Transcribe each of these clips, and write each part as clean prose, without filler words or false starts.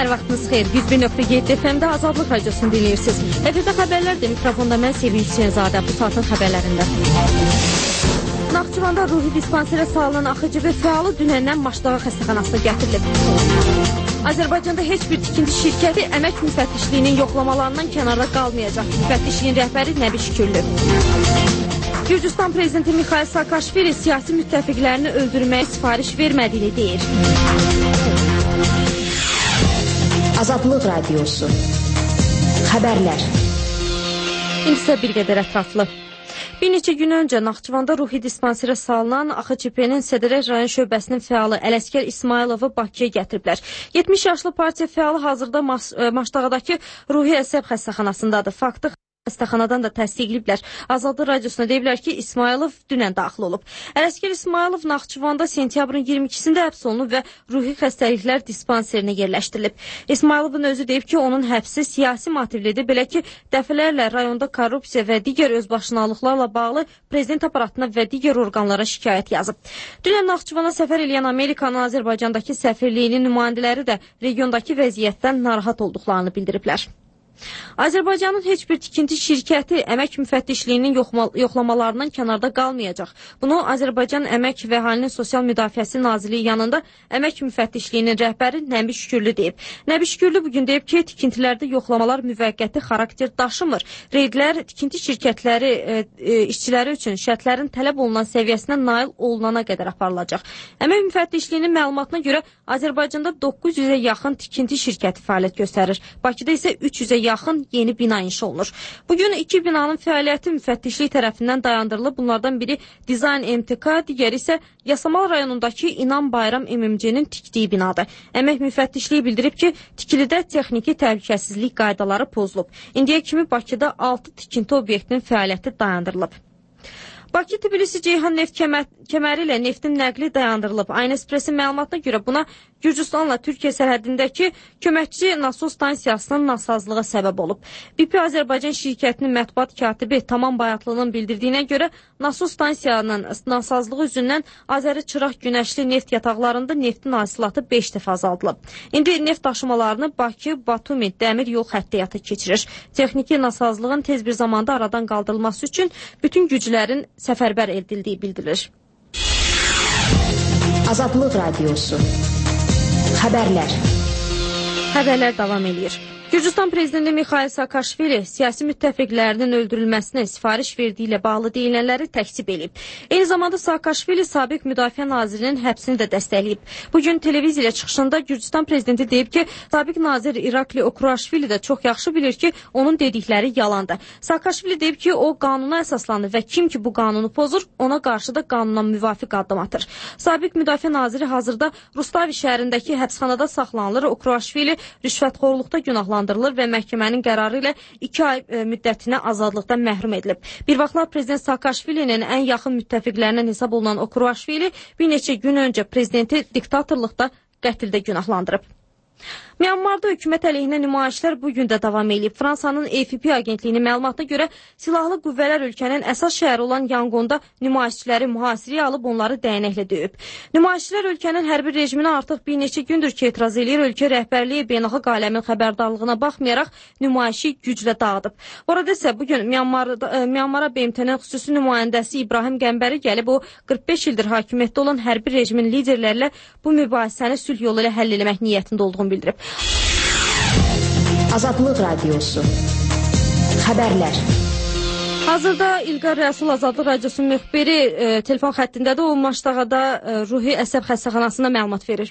Hər vaxtınız xeyir. 101.7 FM-də Azadlıq Radiosunu dinləyirsiniz. Efirdə xəbərlərdir. Mikrofonda mən Sevinç Hüseynzadə. Bu saatın xəbərlərində. Naxçıvanda ruhi dispanserə salınan AXCB fəalı dünəndən Maşdağa xəstəxanasına gətirilib. Azərbaycanda heç bir tikinti şirkəti əmək müfəttişliyinin yoxlamalarından kənarda qalmayacaq. Müfəttişliyin rəhbəri Nəbi Şükürlü. Gürcüstan prezidenti Mikhail Saakashvili siyasi müttəfiqlərini öldürməyə sifariş vermədiyini deyir. Azadlıq Radiosu. Xəbərlər. İndi isə bir qədər ətraflı. Bir neçə gün öncə Naxçıvanda ruhi dispanserə salınan AXÇP-nin Sədərək rayon şöbəsinin fəalı Ələsgər İsmayılovu Bakıya gətiriblər. 70 yaşlı partiya fəalı hazırda Maşdağdakı ruhi əsəb xəstəxanasındadır. Faktı xəstəxanadan da təsdiqləyiblər. Azadlıq Radiosuna deyiblər ki, İsmayılov dünən daxil olub. Ələsgər İsmayılov Naxçıvanda sentyabrın 22-sində həbs olunub və ruhi xəstəliklər dispanserinə yerləşdirilib. İsmayılovun özü deyib ki, onun həbsi siyasi motivlidir, belə ki, dəfələrlə rayonda korrupsiya və digər özbaşınalıqlarla bağlı prezident aparatına və digər orqanlara şikayət yazıb. Dünən Naxçıvana səfər eləyən Amerikanın Azərbaycandakı səfirliyinin nümayəndələri də regiondakı vəziyyətdən narahat olduqlarını bildiriblər. Azərbaycanın heç bir tikinti şirkəti əmək müfəttişliyinin yoxlamalarından kənarda qalmayacaq. Bunu Azərbaycan Əmək və Əhalinin Sosial Müdafiəsi Nazirliyi yanında əmək müfəttişliyinin rəhbəri Nəbi Şükürlü deyib. Nəbi Şükürlü bugün deyib ki, tikintilərdə yoxlamalar müvəqqəti xarakter daşımır. Reydlər tikinti şirkətləri işçiləri üçün şərtlərin tələb olunan səviyyəsinə nail olunana qədər aparılacaq. Əmək müfəttişliyinin məlumatına görə Azərbaycanda 900-ə yaxın tikinti şirkəti fəaliyyət göstərir. Bakıda isə 300-ə yaxın yeni bina inşa olunur. Bugün iki binanın fəaliyyəti müfəttişlik tərəfindən dayandırılıb. Bunlardan biri Dizayn MTK, digəri isə Yasamal rayonundakı İnan Bayram MMC-nin tikdiyi binadır. Əmək müfəttişliyi bildirib ki, tikilidə texniki təhlükəsizlik qaydaları pozulub. İndiyə kimi Bakıda 6 tikinti obyektinin fəaliyyəti dayandırılıb. Bakı-Tbilisi-Ceyhan neft kəməri ilə neftin nəqli dayandırılıb. Aynespresin məlumatına görə buna Gürcüstanla Türkiyə sərhədindəki köməkçi nasos stansiyasının nasazlığı səbəb olub. BP Azərbaycan şirkətinin mətbuat katibi Tamam Bayatlının bildirdiyinə görə nasos stansiyanın nasazlığı üzündən Azəri Çıraq günəşli neft yataqlarında neftin hasilatı 5 dəfə azaldılıb. İndi neft daşımalarını Bakı-Batumi dəmir yol xətti həyata keçirir. Texniki nasazlığın tez bir zamanda aradan qaldırılması üçün bütün güclərin səfərbər edildiyi bildirilir. Azadlıq Radiosu. Xəbərlər. Xəbərlər davam edir. Gürcüstan prezidenti Mikhail Saakashvili siyasi müttəfiqlərinin öldürülməsinə sifariş verdiyi ilə bağlı deyilənləri təksib edib. Eyni zamanda Saakashvili sabiq müdafiə nazirinin həbsini də dəstəkləyib. Bugün televiziya çıxışında Gürcüstan prezidenti deyib ki, sabiq nazir İrakli Okuraşvili də çox yaxşı bilir ki, onun dedikləri yalandır. Saakashvili deyib ki, o qanuna əsaslanır və kim ki bu qanunu pozur, ona qarşı da qanuna müvafiq addım atır. Sabiq müdafiə naziri hazırda Rustavi şəhərindəki həbsxanada saxlanılır. Okuraşvili rüşvətxorluqda günahlandırılır və məhkəmənin qərarı ilə 2 ay müddətinə azadlıqdan məhrum edilib. Bir vaxtlar prezident Saakashvilinin ən yaxın müttəfiqlərindən hesab olunan Okuraşvili bir neçə gün öncə prezidenti diktatorluqda qətldə günahlandırıb. Myanmarda hökumət əleyhinə nümayişlər bugün də davam edib. Fransanın AFP agentliyinin məlumatına görə silahlı qüvvələr ölkənin əsas şəhəri olan Yangonda nümayişçiləri mühasirəyə alıb onları dəyənəklə döyüb. Nümayişçilər ölkənin hərbi rejiminə artıq bir neçə gündür ki, etiraz edir. Ölkə rəhbərliyi beynəlxalq aləmin xəbərdarlığına baxmayaraq nümayişi güclə dağıdıb. Orada isə bugün Myanmara BMT-nin xüsusi nümayəndəsi İbrahim Qəmbəri gəlib, o 45 ildir hakimiyyətdə olan hərbi rejimin liderlərlə bu mübahisəni sülh yolu ilə həll etmək niyyətində olduğunu bildirib. Azadlıq Radiosu. Xəbərlər. Hazırda İlqar Rəsul Azadlıq Radiosu müxbiri telefon xəttindədir. O Maşdağada ruhi əsəb xəstəxanasında məlumat verir.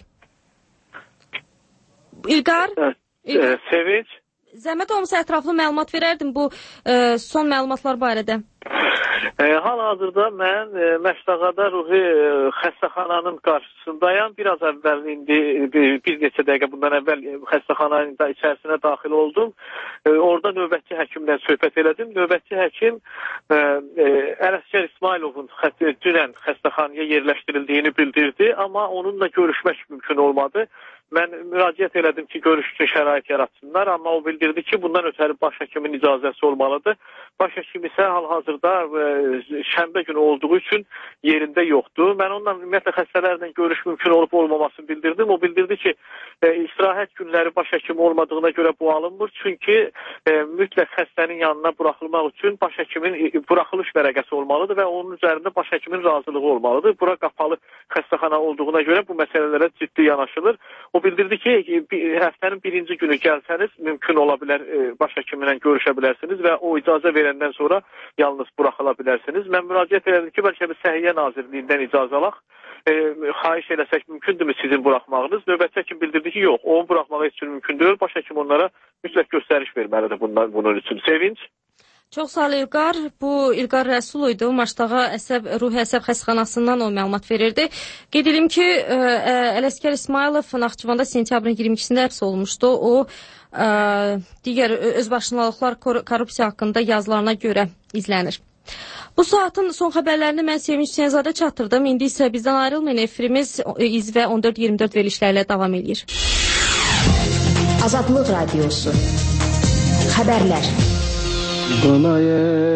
İlqar? Sevinç. Zəhmət olmasa ətraflı məlumat verərdim bu son məlumatlar barədə. Hal-hazırda mən Məşdağada ruhi xəstəxananın qarşısındayam. Biraz əvvəl indi bir neçə dəqiqə bundan əvvəl xəstəxananın da içərisinə daxil oldum. Orada növbətçi həkimlə söhbət elədim. Növbətçi həkim Ələsgər İsmayılovun dünən xəstəxanaya yerləşdirildiyini bildirdi, amma onunla görüşmək mümkün olmadı. Mən müraciət elədim ki, görüş üçün şərait yaratsınlar, amma o bildirdi ki, bundan ötəri baş həkimin icazəsi olmalıdır. Baş həkim isə hal-hazırda şənbə günü olduğu üçün yerində yoxdur. Mən onunla ümumiyyətlə xəstələrlə görüş mümkün olub olmamasını bildirdim. O bildirdi ki, istirahət günləri baş həkim olmadığına görə bu alınmır. Çünki mütləq xəstənin yanına buraxılmaq üçün baş həkimin buraxılış vərəqəsi olmalıdır və onun üzərində baş həkimin razılığı olmalıdır. Bura qapalı xəstəxana olduğuna görə bu məsələlərə ciddi yanaşılır. O bildirdi ki, həftənin birinci günü gəlsəniz, mümkün ola bilər, baş həkimlə görüşə bilərsiniz və o icazə verəndən sonra yalnız buraxıla bilərsiniz. Mən müraciət edirdim ki, bəlkə bir Səhiyyə Nazirliyindən icazə alaq. Xahiş eləsək mümkündürmü sizin buraxmağınız? Növbətçi həkim bildirdi ki, yox, onu buraxmağı heç mümkün deyil. Baş həkim onlara mütləq göstəriş verməlidir bunun üçün. Sevinç. Çox sağ ol İlqar. Bu İlqar Rəsul idi. Maçdağa Ruhi Əsəb xəstəxanasından o məlumat verirdi. Qeyd edim ki, Ələskər İsmailov Naxçıvanda sentyabrın 22-sində həbs olunmuşdu. O digər özbaşınalıqlar korrupsiya haqqında yazılarına görə izlənir. Bu saatın son xəbərlərini mən Sevinç Hüseynzadə çatdırdım. İndi isə bizdən ayrılmayın. Efirimiz İzvə 14-24 verilişlərlə davam edir. Azadlıq Radiosu. Xəbərlər. Qalay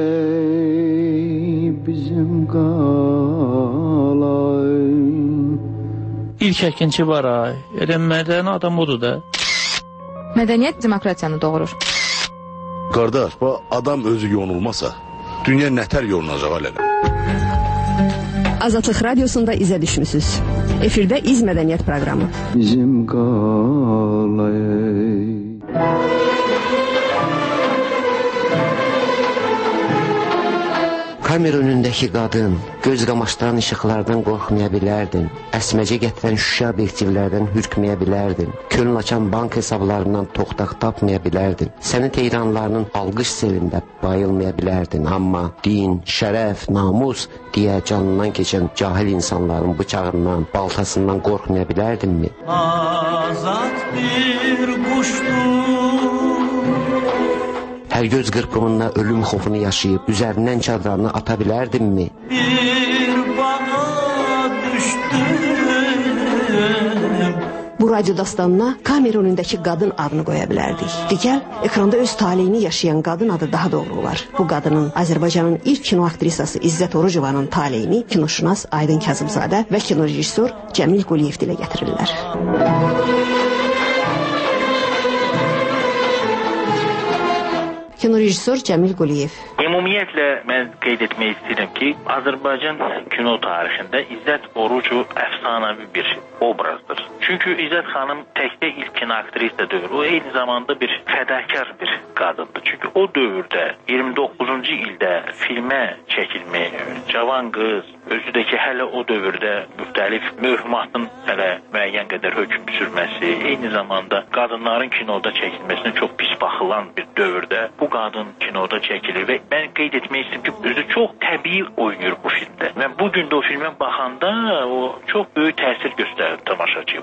bizim qalay. İlk əkinçi var ay. Elə mədəni adam odur da. Mədəniyyət demokratiyanı doğurur. Qardaş, bu adam özü yonulmasa, dünya nətər yolunacaq alələ? Azadlıq Radiosunda izə düşmüsünüz. Efirdə İz Mədəniyyət proqramı. Bizim qalay. Kamera önündəki qadın, göz qamaşdıran işıqlardan qorxmaya bilərdin, əsməcə gətirən şüşə obyektivlərdən hürkməyə bilərdin, könül açan bank hesablarından toxtaq tapmaya bilərdin, sənin teyranlarının alqış selində bayılmaya bilərdin, amma din, şərəf, namus deyə canından keçən cahil insanların bıçağından, baltasından qorxmaya bilərdinmi? Azad bir quşdur. Hər göz qırpımında ölüm xofunu yaşayıb, üzərindən çadranını ata bilərdinmi? Bir bana düşdüm. Bu radyo dastanına kamera önündəki qadın adını qoya bilərdik. Digər, ekranda öz taleyini yaşayan qadın adı daha doğru olar. Bu qadının Azərbaycanın ilk kino aktrisası İzzət Orucovanın taleyini kinoşünas Aydın Kazımzadə və kinorejissor Cəmil Quliyev dilə gətirirlər. Kinorejissor Cəmil Quliyev. Ümumiyyətlə mən qeyd etmək istəyirəm ki, Azərbaycan kino tarixində İzzət Orucu əfsanəvi bir obrazdır. Çünki İzzət xanım təkcə ilk kino aktrisa deyil, o eyni zamanda bir fədakar bir qadındır. Çünki o dövrdə 29-cu ildə filmə çəkilmək, cavan qız, özü də ki hələ o dövrdə müxtəlif möhmatın hələ müəyyən qədər hökm sürməsi, eyni zamanda qadınların kinoda çəkilməsinə çox pis baxılan bir dövrdə bu qadın kinoda çəkilir və mən qeyd etmək istəyirəm ki, özü çox təbii oynayır bu filmdə. Və bu gün də o filmə baxanda o çox böyük təsir göstərir tamaşaçıya.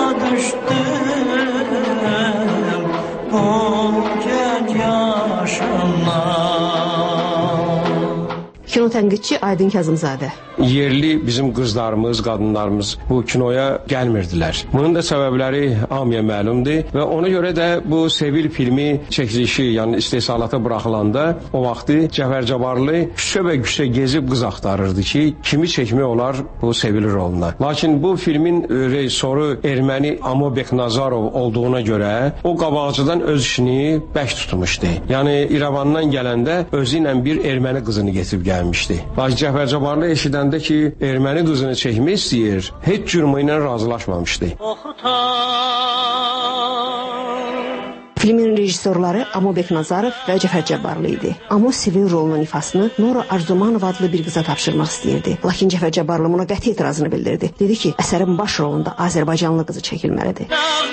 Kino tənqidçi Aydın Kazımzadə. Yerli bizim qızlarımız, qadınlarımız bu kinoya gəlmirdilər. Bunun da səbəbləri hamıya məlumdur və ona görə də bu Sevil filmi çəkilişi, yəni istehsalata buraxılanda o vaxtı Cəfər Cabbarlı küçə və küçə gezib qız axtarırdı ki, kimi çəkmək olar bu Sevil roluna. Lakin bu filmin rejissoru erməni Amo Beknazarov olduğuna görə o qabaqcadan öz işini bək tutmuşdu. Yəni İrəvandan gələndə özü ilə bir erməni qızını getirib gəlmişdi. Lakin Cəfər Cabbarlı eşidəndə ki, erməni qızını çəkmək istəyir, heç cürmü ilə razılaşmamışdı. Filmin rejissorları Amo Beknazarov və Cəfər Cabbarlı idi. Amo Sevil rolunun ifasını Nora Arzumanov adlı bir qıza tapşırmaq istəyirdi. Lakin Cəfər Cabbarlı buna qəti etirazını bildirdi. Dedi ki, əsərin baş rolunda Azərbaycanlı qızı çəkilməlidir.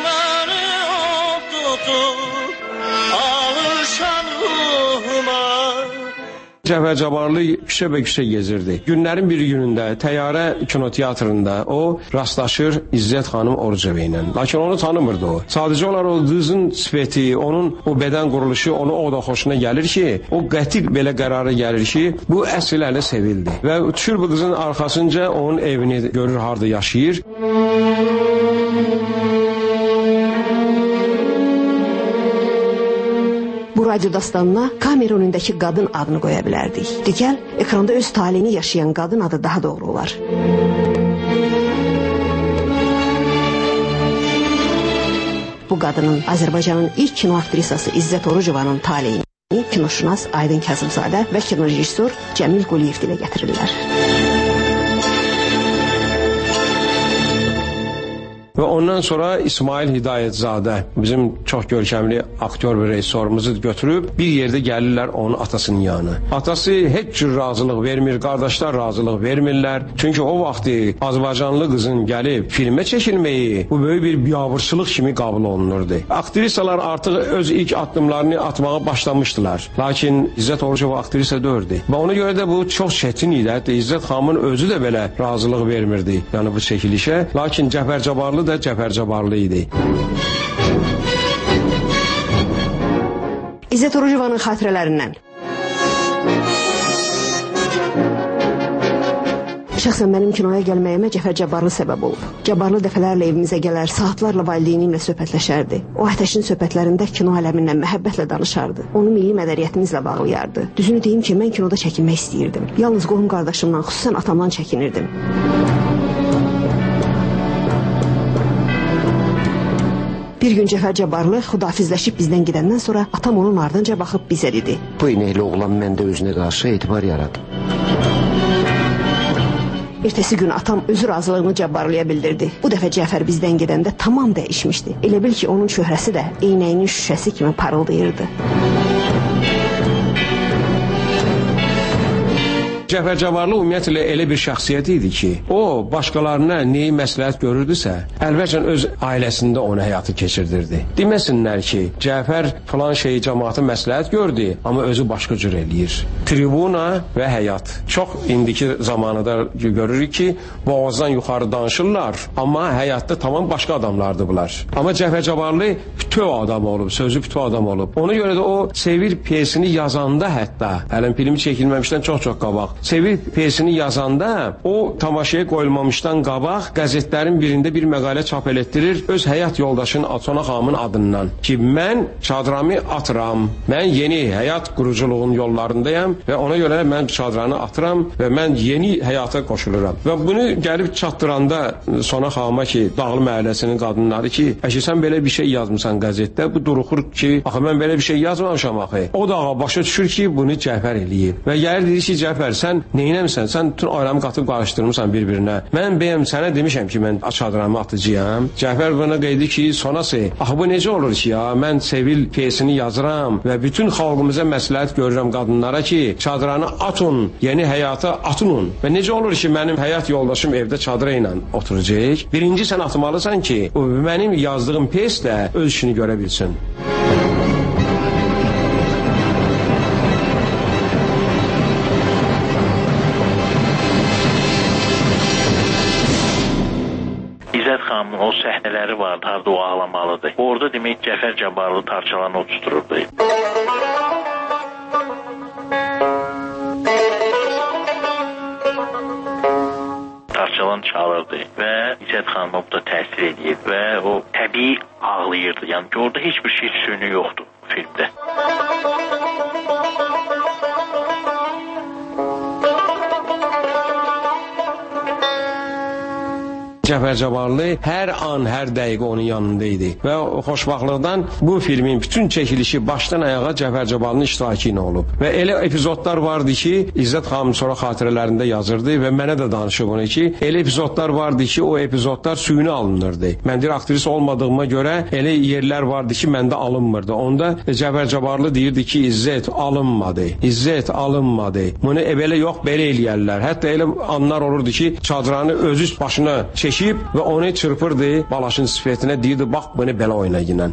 Cəfər Cabbarlı küçə və küçə gezirdi. Günlərin bir günündə Təyyarə kinoteatrında o rastlaşır İzzət xanım Orucova ilə. Lakin onu tanımırdı o. Sadəcə olaraq o qızın sifəti, onun o bədən quruluşu onu o da xoşuna gəlir ki, o qəti belə qərara gəlir ki, bu əsl ələ sevildi. Və düşür bu qızın arxasınca onun evini görür, harda yaşayır. Bu radyo dastanına kamera önündəki qadın adını qoya bilərdik. Digər, ekranda öz taleyini yaşayan qadın adı daha doğru olar. Bu qadının Azərbaycanın ilk kino aktrisası İzzət Orucovanın taleyini kinoşünas Aydın Kazımzadə və kinorejissor Cəmil Quliyev dilə gətirirlər. Və ondan sonra İsmail Hidayətzadə, bizim çox görkəmli aktyor və rejissorumuzu götürüb bir yerdə gəlirlər onun atasının yanına. Atası heç cür razılıq vermir, qardaşlar razılıq vermirlər. Çünki o vaxtı Azərbaycanlı qızın gəlib filmə çəkilməyi bu böyük bir biabırçılıq kimi qəbul olunurdu. Aktrisalar artıq öz ilk addımlarını atmağa başlamışdılar. Lakin İzzət Orucova aktrisa deyildi. Və ona görə də bu çox çətin idi. Hətta İzzət xanımın özü də belə razılıq vermirdi. Yəni bu çəkilişə. Lakin Cəfər Cabbarlı da Cəfər Cabbarlı idi. İzzət Orucovanın xatirələrindən. Şəxsən mənim kinoya gəlməyimə Cəfər Cabbarlı səbəb olub. Cabbarlı dəfələrlə evimizə gələr, saatlarla valideynimlə söhbətləşərdi. O Ateşin söhbətlərində kino aləmindən məhəbbətlə danışardı. Onu milli mədəniyyətimizlə bağlayardı. Düzünü deyim ki, mən kinoda çəkinmək istəyirdim. Yalnız qohum qardaşımdan, xüsusən atamdan çəkinirdim. Bir gün Cəfər Cabbarlı xudafizləşib bizdən gedəndən sonra atam onun ardınca baxıb bizə dedi. Bu inəkli oğlan məndə özünə qarşı etibar yaradı. Ertəsi gün atam özü razılığını Cabbarlıya bildirdi. Bu dəfə Cəfər bizdən gedəndə tamam dəyişmişdi. Elə bil ki, onun çöhrəsi də eynəyinin şüşəsi kimi parıldayırdı. Cəfər Cabbarlı ümumiyyətlə elə bir şəxsiyyət idi ki, o başqalarına neyi məsləhət görürdüsə, əlbəttən öz ailəsində onu həyatı keçirdirdi. Deməsinlər ki, Cəfər falan şeyi cəmaatı məsləhət gördü, amma özü başqa cür eləyir. Tribuna və həyat. Çox indiki zamanıda görürük ki, boğazdan yuxarı danışırlar, amma həyatda tamam başqa adamlardır bunlar. Amma Cəfər Cabbarlı bütöv adam olub, sözü bütöv adam olub. Ona görə də o Sevil piyesini yazanda hətta, hələn filmi çəkilməmişdən çox-çox qabaq, Sevil piyesini yazanda o tamaşaya qoyulmamışdan qabaq qəzetlərin birində bir məqalə çap elətdirir öz həyat yoldaşının Atona xanımın adından ki, mən çadramı atıram, mən yeni həyat quruculuğun yollarındayam və ona görə mən çadranı atıram və mən yeni həyata qoşuluram. Və bunu gəlib çatdıranda Sona xanıma ki, Dağlı məhəlləsinin qadınları ki, əşi sən belə bir şey yazmısan qəzetdə, bu duruxur ki, axı mən belə bir şey yazmamışam axı. O da başa düşür ki, bunu Cəfər eləyib. Və gəlir deyir ki, Cəfər, sən neynəmsən? Sən bütün ailəmi qatıb qarışdırmısan bir-birinə. Mən bəyəm sənə demişəm ki, mən çadranımı atıcıyam. Cəfər bana qeydi ki, sonası, axı bu necə olur ki ya? Mən Sevil piyesini yazıram və bütün xalqımıza məsləhət görürəm qadınlara ki, çadranı atın, yeni həyata atın. Və necə olur ki, mənim həyat yoldaşım evdə çadıra ilə oturacaq? Birinci sən atmalısan ki, mənim yazdığım piyes də öz işini görə bilsin. xanımın o səhnələri vardı, harada o ağlamalıdır. Orada demək Cəfər Cabbarlı tarçalanı oturtururdu. Tarçalan çalırdı və İzzət xanıma bu da təsir edir və o təbii ağlayırdı. Yəni ki, orada heç bir şey süni yoxdur filmdə. Cəfər Cabbarlı hər an, hər dəqiqə onun yanında idi. Və xoşbaxtlıqdan bu filmin bütün çəkilişi başdan ayağa Cəfər Cabbarlının iştirakı ilə olub. Və elə epizodlar vardı ki, İzzət xanım sonra xatirələrində yazırdı və mənə də danışıb onu ki, elə epizodlar vardı ki, o epizodlar suyunu alınırdı. Mən deyir, aktrisa olmadığıma görə elə yerlər vardı ki, məndə alınmırdı. Onda Cəfər Cabbarlı deyirdi ki, İzzət alınmadı, İzzət alınmadı. Bunu belə yox, belə eləyərlər. Hətta elə anlar olurdu ki, çadranı özü başına çəkib və onu çırpırdı balaşın sifətinə, deyirdi, bax, bunu belə oynayın.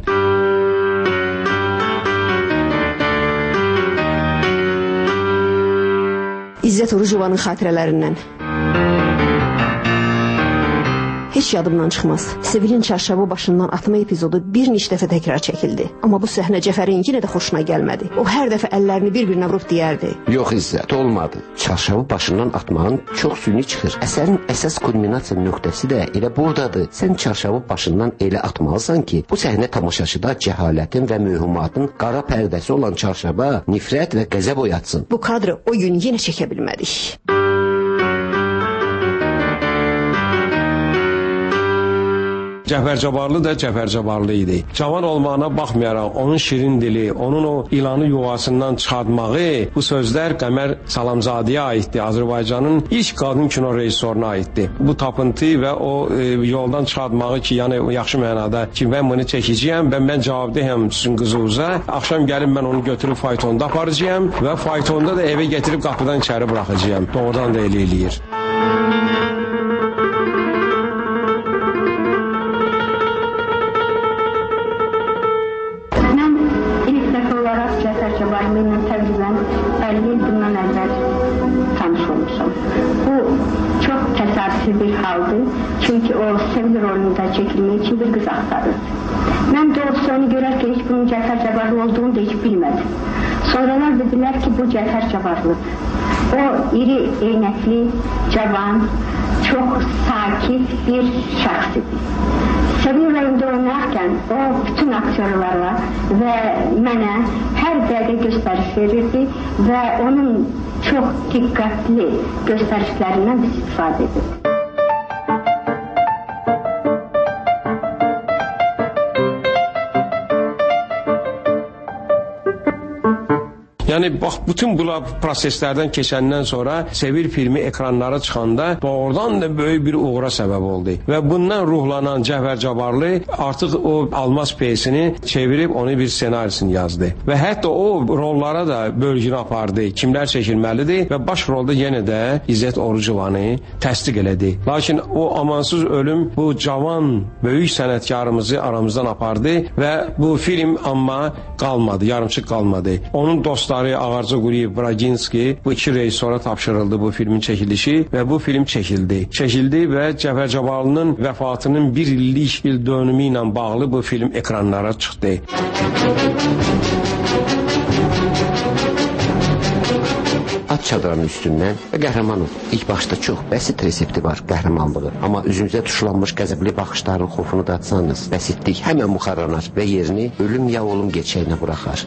İzzət Orucovanın xatirələrindən. Heç yadımdan çıxmaz. Sevilin çarşavı başından atma epizodu bir neçə dəfə təkrar çəkildi. Amma bu səhnə Cəfərin yenə də xoşuna gəlmədi. O hər dəfə əllərini bir-birinə vurub deyərdi: Yox İzzət, olmadı. Çarşavı başından atmağın çox süni çıxır. Əsərin əsas kulminasiya nöqtəsi də elə buradadır. Sən çarşavı başından elə atmalısan ki, bu səhnə tamaşaçıda cəhalətin və mühümmatın qara pərdəsi olan çarşava nifrət və qəzəb oyatsın. Bu kadrı o gün yenə çəkə bilmədik. Cəfər Cabbarlı da Cəfər Cabbarlı idi. Cavan olmağına baxmayaraq onun şirin dili, onun o ilanı yuvasından çıxartmağı, bu sözlər Qəmər Salamzadəyə aiddir. Azərbaycanın ilk qadın kino rejissoruna aiddir. Bu tapıntı və o yoldan çıxartmağı ki, yəni yaxşı mənada ki, mən bunu çəkəcəyəm və mən cavabdehəm sizin qızınıza. Axşam gəlib mən onu götürüb faytonda aparacağam və faytonda da evə gətirib qapıdan içəri buraxacağam. Doğrudan da elə eləyir. Benimle tecrüben 50 yıl bundan evvel tanış olmuşum. Bu çok tesadüfi bir haldı. Çünkü o Sevil rolünde çekilmek için bir kız aktarır. Ben doğrusu onu görerken hiç bunun Cəfər Cabbarlı olduğunu da hiç bilmedim. Sonralar dediler ki bu Cəfər Cabbarlı. O iri eynekli, cavan, çok sakin bir şahs idi. Sevil rolünde oynarken o bütün aktörlara ve mənə her dəqiqə göstəriş verirdi ve onun çok dikkatli gösterişlerinden biz istifadə edirdik. Yani bak bütün bu proseslerden keçəndən sonra Sevil filmi ekranlara çıxanda doğrudan da böyük bir uğura səbəb oldu. Ve bundan ruhlanan Cəfər Cabbarlı artıq o Almaz piyesini çevirip onu bir senarisini yazdı. Ve hətta o rollara da bölgünü apardı. Kimlər çəkilməlidir ve baş rolda yenə də İzzət Orucovanı təsdiq elədi. Lakin o amansız ölüm bu cavan böyük sənətkarımızı aramızdan apardı ve bu film amma qalmadı, yarımçıq qalmadı. Onun dostları Ağarca Quliyev, Braginski bu iki rejissora tapşırıldı bu filmin çekilişi ve bu film çekildi. Çekildi ve Cəfər Cabbarlının vəfatının bir illik il dönümü ilə bağlı bu film ekranlara çıxdı. At çadranın üstündən və Qəhrəmanov ilk başda çox bəsit resepti var qəhrəmanlığı. Amma üzünüzə tuşlanmış qəzəbli baxışların xofunu da atsanız, bəsitlik həmən muxarlanar və yerini ölüm ya olum geçəyinə buraxar.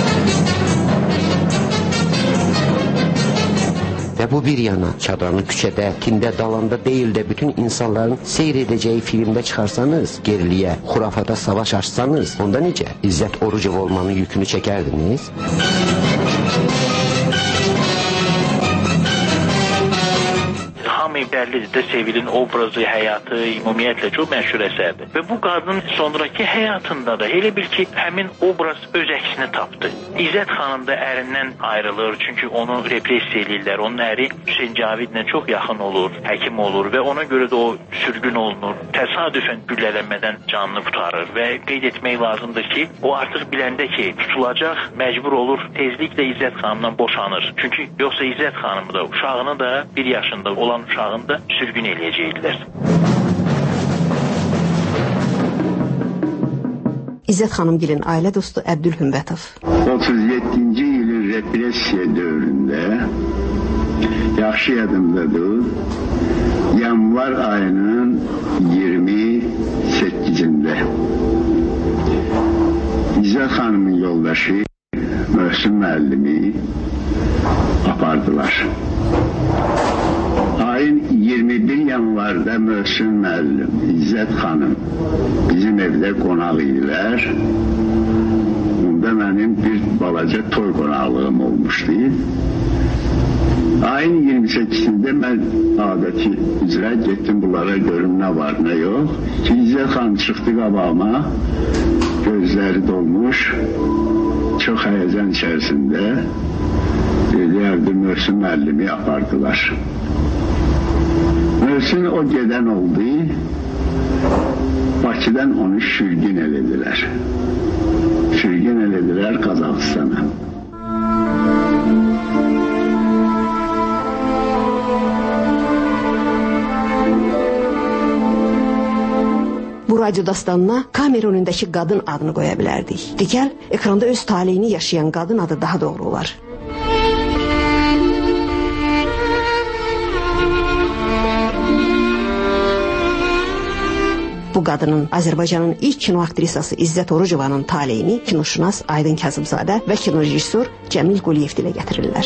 Və bu bir yana çadranı küçədə, tində, dalanda deyil də bütün insanların seyr edəcəyi filmdə çıxarsanız, geriliyə, xurafata savaş açsanız, onda necə? İzzət Orucov olmanın yükünü çəkərdiniz? Bəllidir də Sevilin obrazı, həyatı, ümumiyyətlə çox məşhur əsərdir. Və bu qadın sonraki həyatında da elə bil ki, həmin obraz öz əksini tapdı. İzzət xanım da ərindən ayrılır, çünki onu repressiya edirlər. Onun əri Hüseyn Cavidlə çox yaxın olur, həkim olur və ona görə də o sürgün olunur. Təsadüfən güllələnmədən canını qurtarır və qeyd etmək lazımdır ki, o artıq biləndə ki, tutulacaq, məcbur olur, tezliklə İzzət xanımdan boşanır. Çünki yoxsa İzzət xanımı da, uşağını da 1 yaşında olan uşağını da sürgün eləyəcəklər. İzzət xanımgilin ailə dostu Əbdül Hümbətov. 37-ci ilin repressiya dövründə yaxşı yadımdadır. Yanvar ayının 28-ində İzzət xanımın yoldaşı Möhsün müəllimi apardılar. Ayın 21 yanvarda Möhsün müəllim, İzzət xanım bizim evdə qonaq idilər. Onda mənim bir balaca toy qonaqlığım olmuşdu. Ayın 28-də mən adəti üzrə getdim bunlara görüm nə var, nə yox. İzzət xanım çıxdı qabağıma, gözləri dolmuş, çox həyəcan içərisində deyərdi, Möhsün müəllimi apardılar. Möhsün o gedən oldu, Bakıdan onu sürgün elədilər. Sürgün elədilər Qazaxıstana. radyo dastanına kamera önündəki qadın adını qoya bilərdik. Digər, ekranda öz taleyini yaşayan qadın adı daha doğru olar. Bu qadının Azərbaycanın ilk kino aktrisası İzzət Orucovanın taleyini kinoşünas Aydın Kazımzadə və kinorejissor Cəmil Quliyev dilə gətirirlər.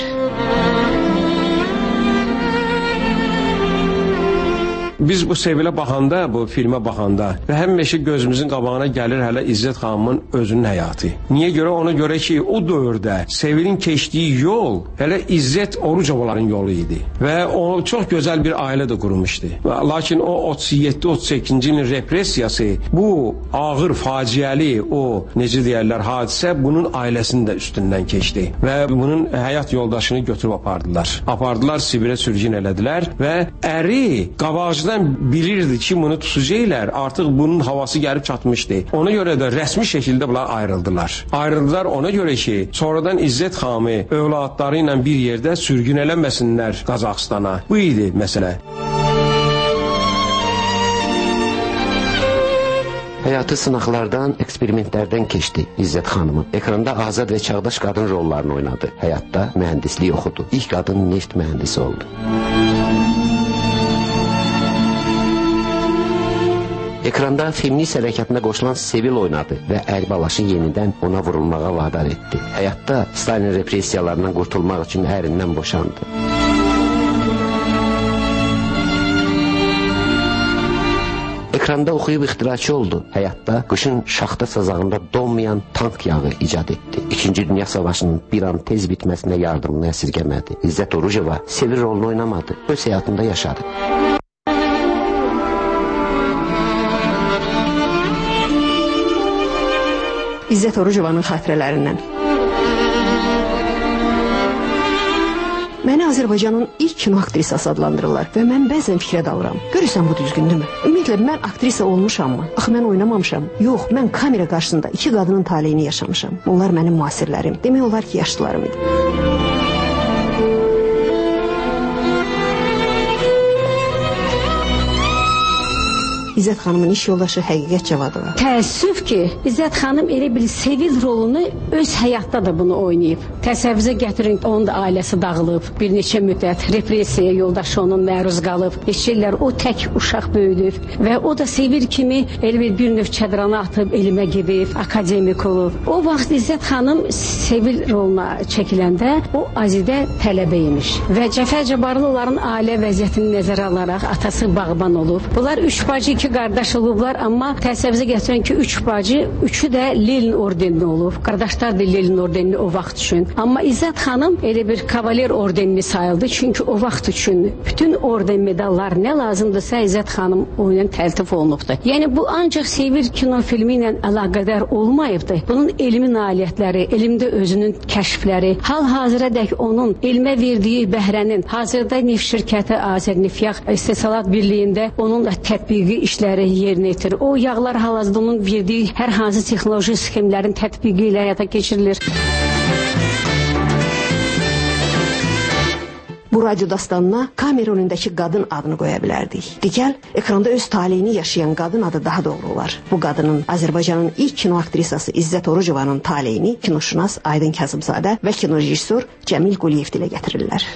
Biz bu sevilə baxanda, bu filmə baxanda və həmişə gözümüzün qabağına gəlir hələ İzzət xanımın özünün həyatı. Niyə görə? Ona görə ki, o dövrdə Sevilin keçdiyi yol hələ İzzət Orucovaların yolu idi və o çox gözəl bir ailə də qurmuşdu. Lakin o 37-38-ci ilin repressiyası, bu ağır, faciəli, o necə deyərlər, hadisə bunun ailəsinin də üstündən keçdi və bunun həyat yoldaşını götürüb apardılar. Apardılar, Sibirə sürgün elədilər və əri qabaqcıdan bilirdi ki, bunu tutacaqlar, artıq bunun havası gəlib çatmışdı. Ona görə də rəsmi şəkildə bunlar ayrıldılar. Ayrıldılar ona görə ki, sonradan İzzət xanımı övladları ilə bir yerdə sürgün eləməsinlər Qazaxstana. Bu idi məsələ. Həyatı sınaqlardan, eksperimentlərdən keçdi İzzət xanımın. Ekranda azad və çağdaş qadın rollarını oynadı. Həyatda mühəndislik oxudu. İlk qadın neft mühəndisi oldu. Ekranda feminist hərəkatına qoşulan Sevil oynadı və Əlbalaşı yenidən ona vurulmağa vadar etdi. Həyatda Stalin repressiyalarından qurtulmaq üçün ərindən boşandı. Ekranda oxuyub ixtiraçı oldu. Həyatda qışın şaxta sazağında donmayan tank yağı icad etdi. İkinci Dünya Savaşının bir an tez bitməsinə yardımını əsirgəmədi. İzzət Orucova Sevil rolunu oynamadı, öz həyatında yaşadı. İzzət Orucovanın xatirələrindən. Məni Azərbaycanın ilk kino aktrisası adlandırırlar və mən bəzən fikrə dalıram. Görürsən bu düzgündürmü? Ümumiyyətlə, mən aktrisa olmuşammı? Axı, mən oynamamışam. Yox, mən kamera qarşısında iki qadının taleyini yaşamışam. Onlar mənim müasirlərim. Demək olar ki, yaşlılarım idi. İzzət xanımın iş yoldaşı Həqiqət Cavadova. Təəssüf ki, İzzət xanım elə bir Sevil rolunu öz həyatda da bunu oynayıb. Təsəvvürə gətirin, onun da ailəsi dağılıb, bir neçə müddət repressiyaya yoldaşı onun məruz qalıb. Neçə illər o tək uşaq böyüdür və o da Sevil kimi elə bir növ çədrana atıb elmə gedib, akademik olub. O vaxt İzzət xanım Sevil roluna çəkiləndə o Azidə tələbə imiş və Cəfər Cabbarlı onların ailə vəziyyətini nəzərə alaraq atası bağban olub. Bunlar üç bacı, iki qardaş olublar, amma təsəvvürə gətirən ki, üç bacı, üçü də Lenin ordenli olub. Qardaşlar da Lenin ordenli o vaxt üçün. Amma İzzət xanım elə bir kavaler ordenli sayıldı, çünki o vaxt üçün bütün orden medallar nə lazımdırsa İzzət xanım oyunun təltif olunubdur. Yəni bu ancaq Sevil kino filmi ilə əlaqədar olmayıbdır. Bunun elmi nailiyyətləri, elmdə özünün kəşfləri, hal-hazıradək onun elmə verdiyi bəhrənin, hazırda neft şirkəti Azərnefyaq İstehsalat Birliyində onun tətbiqi işləri yerinə yetirir. O yağlar hal-hazırda onun verdiyi hər hansı texnoloji sxemlərin tətbiqi ilə həyata keçirilir. Bu radyo dastanına kamera önündəki qadın adını qoya bilərdik. Digər, ekranda öz taleyini yaşayan qadın adı daha doğru olar. Bu qadının Azərbaycanın ilk kino aktrisası İzzət Orucovanın taleyini kinoşünas Aydın Kazımzadə və kinorejissor Cəmil Quliyev dilə gətirirlər.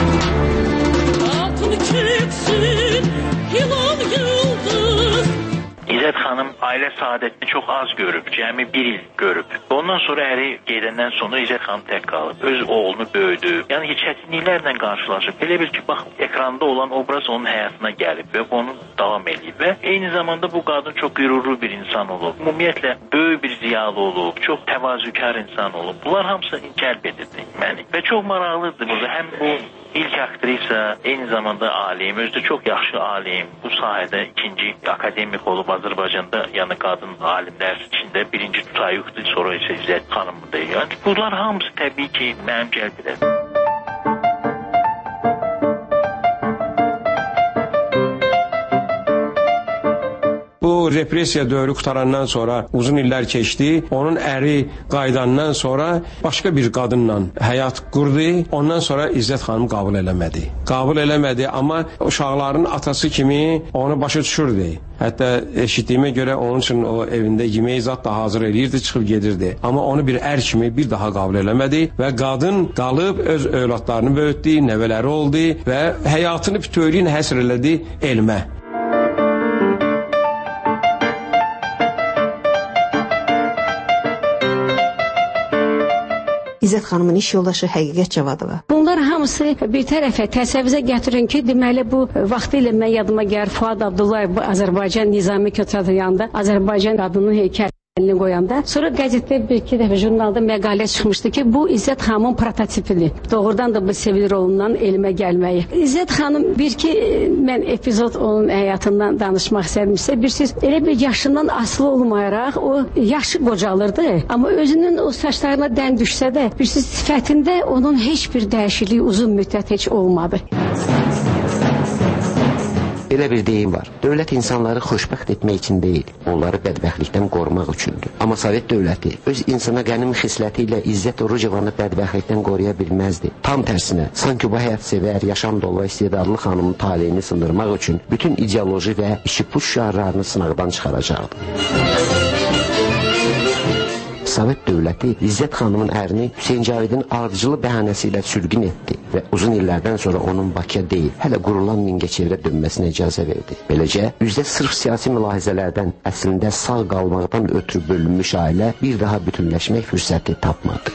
İzzət xanım ailə saadətini çox az görüb, cəmi bir il görüb. Ondan sonra əri gedəndən sonra İzzət xanım tək qalıb, öz oğlunu böyüdü. Yəni çətinliklərlə qarşılaşıb. Elə bil ki, bax, ekranda olan obraz onun həyatına gəlib və onu davam edib. Və eyni zamanda bu qadın çox qürurlu bir insan olub. Ümumiyyətlə, böyük bir ziyalı olub, çox təvazükar insan olub. Bunlar hamısı cəlb edirdi məni. Və çox maraqlıdır burada. Həm bu İlk aktrisa, eyni zamanda alim, özü də çox yaxşı alim. Bu sahədə ikinci akademik olub Azərbaycanda, yəni qadın alimlər içində birinci Tutayuqdur, sonra isə İzzət xanımdır. Yəni bunlar hamısı təbii ki, mənim cəlb edir. Bu repressiya dövrü qutarandan sonra uzun illər keçdi. Onun əri qayıdandan sonra başqa bir qadınla həyat qurdu. Ondan sonra İzzət xanım qəbul eləmədi. Qəbul eləmədi, amma uşaqların atası kimi onu başa düşürdü. Hətta eşitdiyimə görə onun üçün o evində yemək zat da hazır eləyirdi, çıxıb gedirdi. Amma onu bir ər kimi bir daha qəbul eləmədi və qadın qalıb öz övladlarını böyütdü, nəvələri oldu və həyatını bütövlüyünə həsr elədi elmə. İzzət xanımın iş yoldaşı Həqiqət Cavadova. Bunlar hamısı bir tərəfə təsəvvürə gətirin ki, deməli bu vaxtilə mən yadıma gəlir Fuad Abdullayev Azərbaycan Nizami Kötəyanında Azərbaycan qadının heykəlini qoyanda, sonra qəzetdə bir-iki dəfə jurnalda məqalə çıxmışdı ki, bu İzzət xanımın prototipidir. Doğrudan da bu Sevil rolundan elmə gəlməyi. İzzət xanım bir-iki mən epizod onun həyatından danışmaq istədimsə, bilirsiniz, elə bir yaşından asılı olmayaraq o yaşı qocalırdı, amma özünün o saçlarına dən düşsə də, bilirsiniz, sifətində onun heç bir dəyişikliyi uzun müddət heç olmadı. Belə bir deyim var. Dövlət insanları xoşbəxt etmək üçün deyil, onları bədbəxtlikdən qorumaq üçündür. Amma Sovet dövləti öz insana qənim xisləti ilə İzzət Orucovanı bədbəxtlikdən qoruya bilməzdi. Tam tərsinə, sanki bu həyatsevər, yaşam dolu istedadlı xanımın taleyini sındırmaq üçün bütün ideoloji və işi puş şüarlarını sınaqdan çıxaracaqdı. Sovet dövləti İzzət xanımın ərini Hüseyn Cavidin ardıcılı bəhanəsi ilə sürgün etdi və uzun illərdən sonra onun Bakıya deyil, hələ qurulan Mingəçevirə dönməsinə icazə verdi. Beləcə, üzdə sırf siyasi mülahizələrdən əslində sağ qalmaqdan ötürü bölünmüş ailə bir daha bütünləşmək fürsəti tapmadı.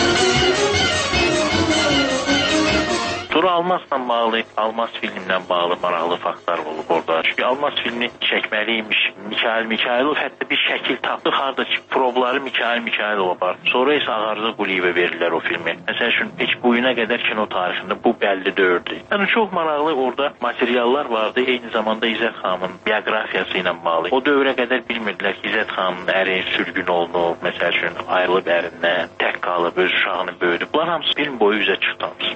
Sonra Almasla bağlı, Almas filmlə bağlı maraqlı faktlar olub orada. Çünki Almas filmi çəkməliymiş. Mikhailov hətta bir şəkil tapdı. Harda ki, probları Mikhailova var. Sonra isə Ağarza Quliyevə verirlər o filmi. Məsəl üçün, heç bugünə qədər kino tarixində bu bəlli deyirdi. Yəni, çox maraqlı orada materiallar vardı. Eyni zamanda İzzət xanımın bioqrafiyası ilə bağlı. O dövrə qədər bilmirdilər ki, İzzət xanımın əri sürgün olunub. Məsəl üçün, ayrılıb ərindən, tək qalıb, öz uşağını böyüdü. Bunlar hamısı film boyu üzə çıxdı.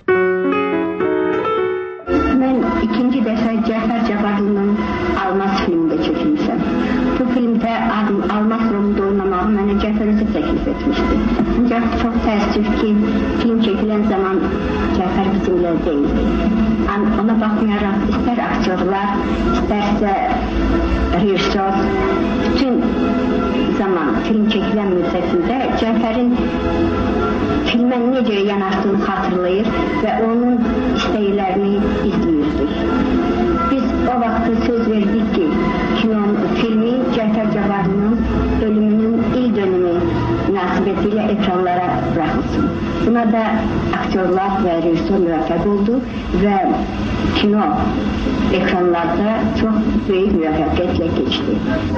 Mən ikinci dəfə Cəfər Cabbarlının Almas filmində çəkilmişəm. Bu filmdə Almas rolunda oynamağı mənə Cəfər özü təklif etmişdi. Ancaq çox təəssüf ki, film çəkilən zaman Cəfər bizimlə deyildi. Ona baxmayaraq istər aktyorlar, istərsə rejissor, bütün zaman film çəkilən müddətində Cəfərin filmə necə yanaşdığını xatırlayır və onun istəklərini izləyirdik. Biz o vaxtı söz verdik ki, filmi Cəfər Cabbarlının ölümünün il dönümü münasibətilə ekranlara buraxılsın. Buna da aktyorlar və rejissor müvəffəq oldu və kino ekranlarda çox böyük müvəffəqiyyətlə keçdi.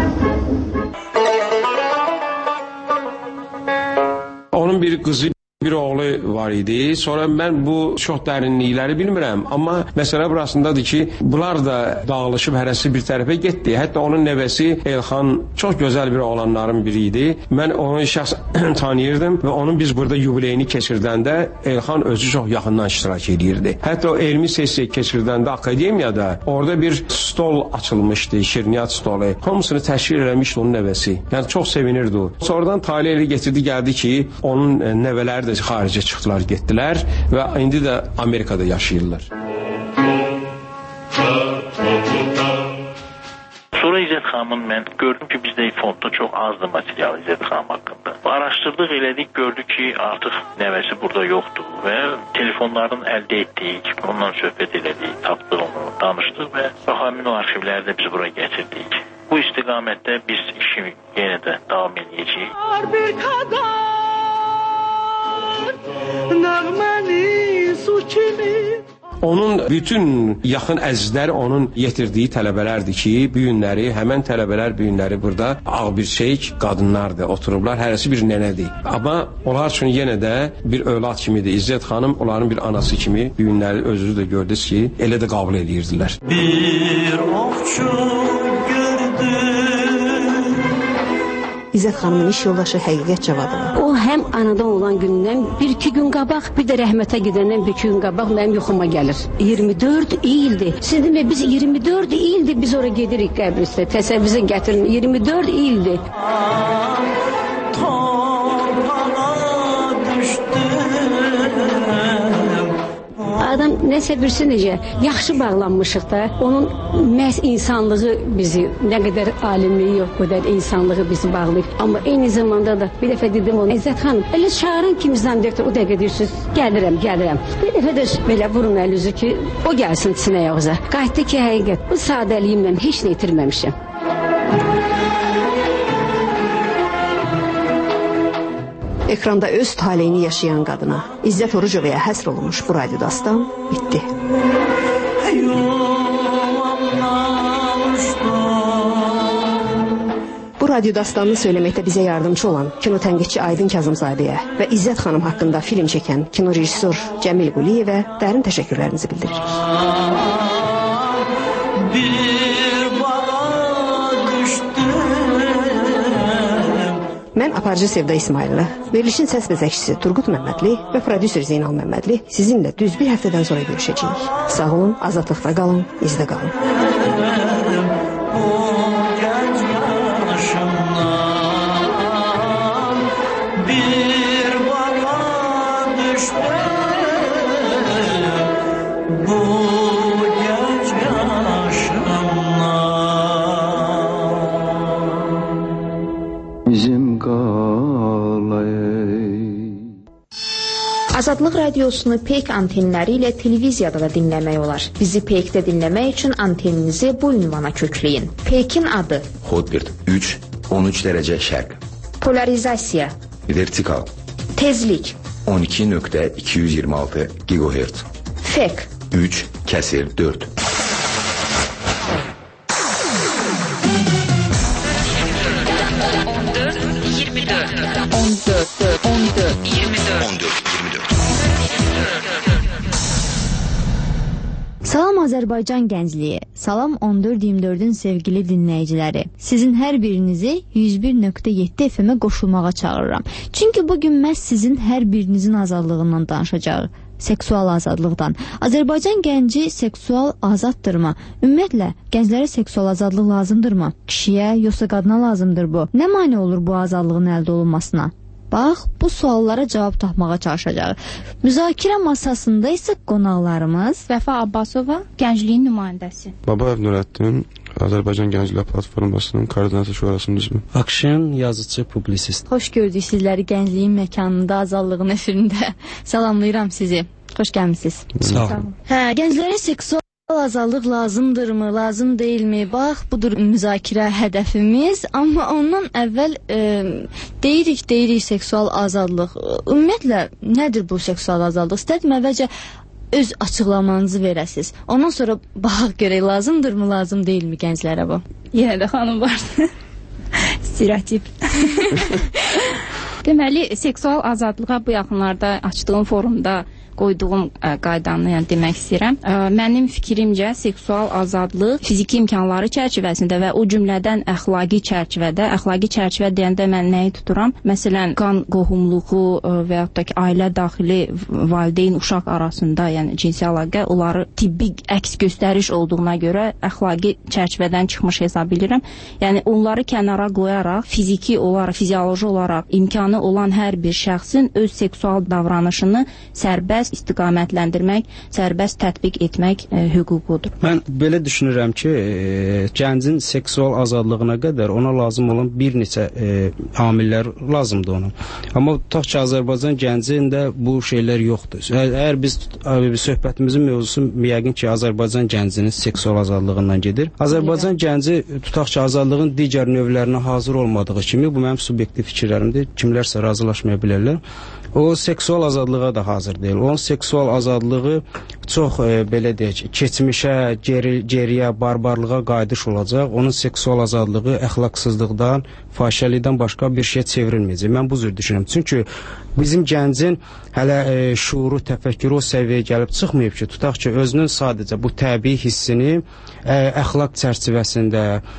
Onun bir qızı, bir oğlu var idi. Sonra mən bu çox dərinlikləri bilmirəm. Amma məsələ burasındadır ki, bunlar da dağılışıb hərəsi bir tərəfə getdi. Hətta onun nəvəsi Elxan çox gözəl bir oğlanların biri idi. Mən onu şəxsən tanıyırdım və onun biz burada yubileyini keçirdəndə Elxan özü çox yaxından iştirak edirdi. Hətta o elmi sessiya keçirdəndə akademiyada orada bir stol açılmışdı, şirniyyat stolu. Hamısını təşkil eləmişdi onun nəvəsi. Yəni çox sevinirdi o. Sonradan talih elə getirdi, gəldi ki, onun nəvələri də xaricə çıxdılar, getdilər və indi də Amerikada yaşayırlar. Sonra İzzət xanımın mən gördüm ki, bizdə fondda çox azdır material İzzət xanım haqqında. Araşdırdıq, elədik, gördük ki, artıq nəvəsi burada yoxdur və telefonlardan əldə etdik, ondan söhbət elədik, tapdıq onu, danışdıq və həmin o arxivləri də biz bura gətirdik. Bu istiqamətdə biz işi yenə də davam edəcəyik. Bir qədər nəğməni su kimi. Onun bütün yaxın əzizləri onun yetirdiyi tələbələrdir ki, bu günləri, həmən tələbələr bu günləri burada ağbirçək qadınlardır, oturublar, hərəsi bir nənədir. Amma onlar üçün yenə də bir övlad kimidir. İzzət xanım onların bir anası kimi bu günləri özünüz də gördünüz ki, elə də qəbul edirdilər. Bir ovçu gördü. İzzət xanımın iş yoldaşı Həqiqət Cavadova. O həm anadan olan gündən 1-2 gün qabaq, bir də rəhmətə gedəndən 1-2 gün qabaq mənim yuxuma gəlir. 24 ildir. Siz demə biz 24 ildir biz ora gedirik qəbristə. Təsəvvürünüzə gətirin. 24 ildir. Adam nəsə birisi necə yaxşı bağlanmışıq da, onun məhz insanlığı bizi, nə qədər alimliyi yox, o qədər insanlığı bizi bağlayıb. Amma eyni zamanda da bir dəfə dedim ona, İzzət xanım, elə çağırın kimi zannediyor, o dəqiqə deyirsiniz, gəlirəm. Bir dəfə də belə vurun əlinizi ki, o gəlsin sinəyə ağza. Qayıtdı ki, həqiqət, bu sadəliyimlə heç nə itirməmişəm. Ekranda öz taleyini yaşayan qadına İzzət Orucovaya həsr olunmuş bu radyo dastan bitdi. Bu radyo dastanını söyləməkdə bizə yardımcı olan kino tənqidçi Aydın Kazımzadəyə və İzzət xanım haqqında film çəkən kino rejissor Cəmil Quliyevə dərin təşəkkürlərinizi bildiririk. Mən aparıcı Sevda İsmailova, verilişin səs məzəkçisi Turqut Məmmədli və prodüser Zeynal Məmmədli sizinlə düz bir həftədən sonra görüşəcəyik. Sağ olun, azadlıqda qalın, izdə qalın. Azadlıq radiosunu Peyk antenləri ilə televiziyada da dinləmək olar. Bizi Peykdə dinləmək üçün anteninizi bu ünvana kökləyin. Peykin adı: Hotbird 3-13 dərəcə şərq. Polarizasiya: Vertikal. Tezlik: 12.226 GHz. Fek: 3/4. Salam Azərbaycan gəncliyi, salam 14-24-ün sevgili dinləyiciləri. Sizin hər birinizi 101.7 FM-ə qoşulmağa çağırıram. Çünki bugün məhz sizin hər birinizin azadlığından danışacağıq. Seksual azadlıqdan. Azərbaycan gənci seksual azaddırmı? Ümumiyyətlə, gənclərə seksual azadlıq lazımdırmı? Kişiyə, yoxsa qadına lazımdır bu? Nə mane olur bu azadlığın əldə olunmasına? Bax, bu suallara cavab tapmağa çalışacağıq. Müzakirə masasında isə qonaqlarımız Vəfa Abbasova, gəncliyin nümayəndəsi. Babayev Nurəddin, Azərbaycan Gənclər Platformasının koordinasiya şurasının üzvü. Akşin, yazıcı, publisist. Xoş gördük sizləri gəncliyin məkanında, azadlığın efirində. Salamlayıram sizi. Xoş gəlmisiniz. Sağ olun. Gənclərə seksual azadlıq lazımdırmı, lazım deyilmi? Bax, budur müzakirə hədəfimiz. Amma ondan əvvəl deyirik seksual azadlıq. Ümumiyyətlə, nədir bu seksual azadlıq? İstədim əvvəlcə öz açıqlamanızı verəsiz. Ondan sonra baxaq görək, lazımdırmı, lazım deyilmi gənclərə bu? Yenə də xanım var. Stereotip. Deməli, seksual azadlığa bu yaxınlarda açdığım forumda qoyduğum qaydanı demək istəyirəm. Mənim fikrimcə seksual azadlıq fiziki imkanları çərçivəsində və o cümlədən əxlaqi çərçivə deyəndə mən nəyi tuturam? Məsələn, qan qohumluğu və yaxud da ki, ailə daxili valideyn uşaq arasında, yəni cinsi əlaqə, onları tibbi əks göstəriş olduğuna görə əxlaqi çərçivədən çıxmış hesab edirəm. Yəni onları kənara qoyaraq fiziki olaraq, fizioloji olaraq imkanı olan hər bir şəxsin öz seksual davranışını sərbəst istiqamətləndirmək, sərbəst tətbiq etmək hüququdur. Mən belə düşünürəm ki, gəncin seksual azadlığına qədər ona lazım olan bir neçə amillər lazımdır ona. Amma tutaq ki, Azərbaycan gəncində bu şeylər yoxdur. Əgər biz söhbətimizin mövzusu yəqin ki, Azərbaycan gəncinin seksual azadlığından gedir. Azərbaycan gənci tutaq ki, azadlığın digər növlərinə hazır olmadığı kimi, bu mənim subyektiv fikirlərimdir. Kimlərsə razılaşmaya bilərlər. O seksual azadlığa da hazır deyil. Onun seksual azadlığı çox belə deyək, keçmişə, geriyə, barbarlığa qayıdış olacaq. Onun seksual azadlığı əxlaqsızlıqdan, fahişəlikdən başqa bir şey çevrilməyəcək. Mən bu cür düşünürəm. Çünki bizim gəncin hələ şuuru, təfəkkürü o səviyyəyə gəlib çıxmayıb ki, tutaq ki, özünün sadəcə bu təbii hissini əxlaq çərçivəsində,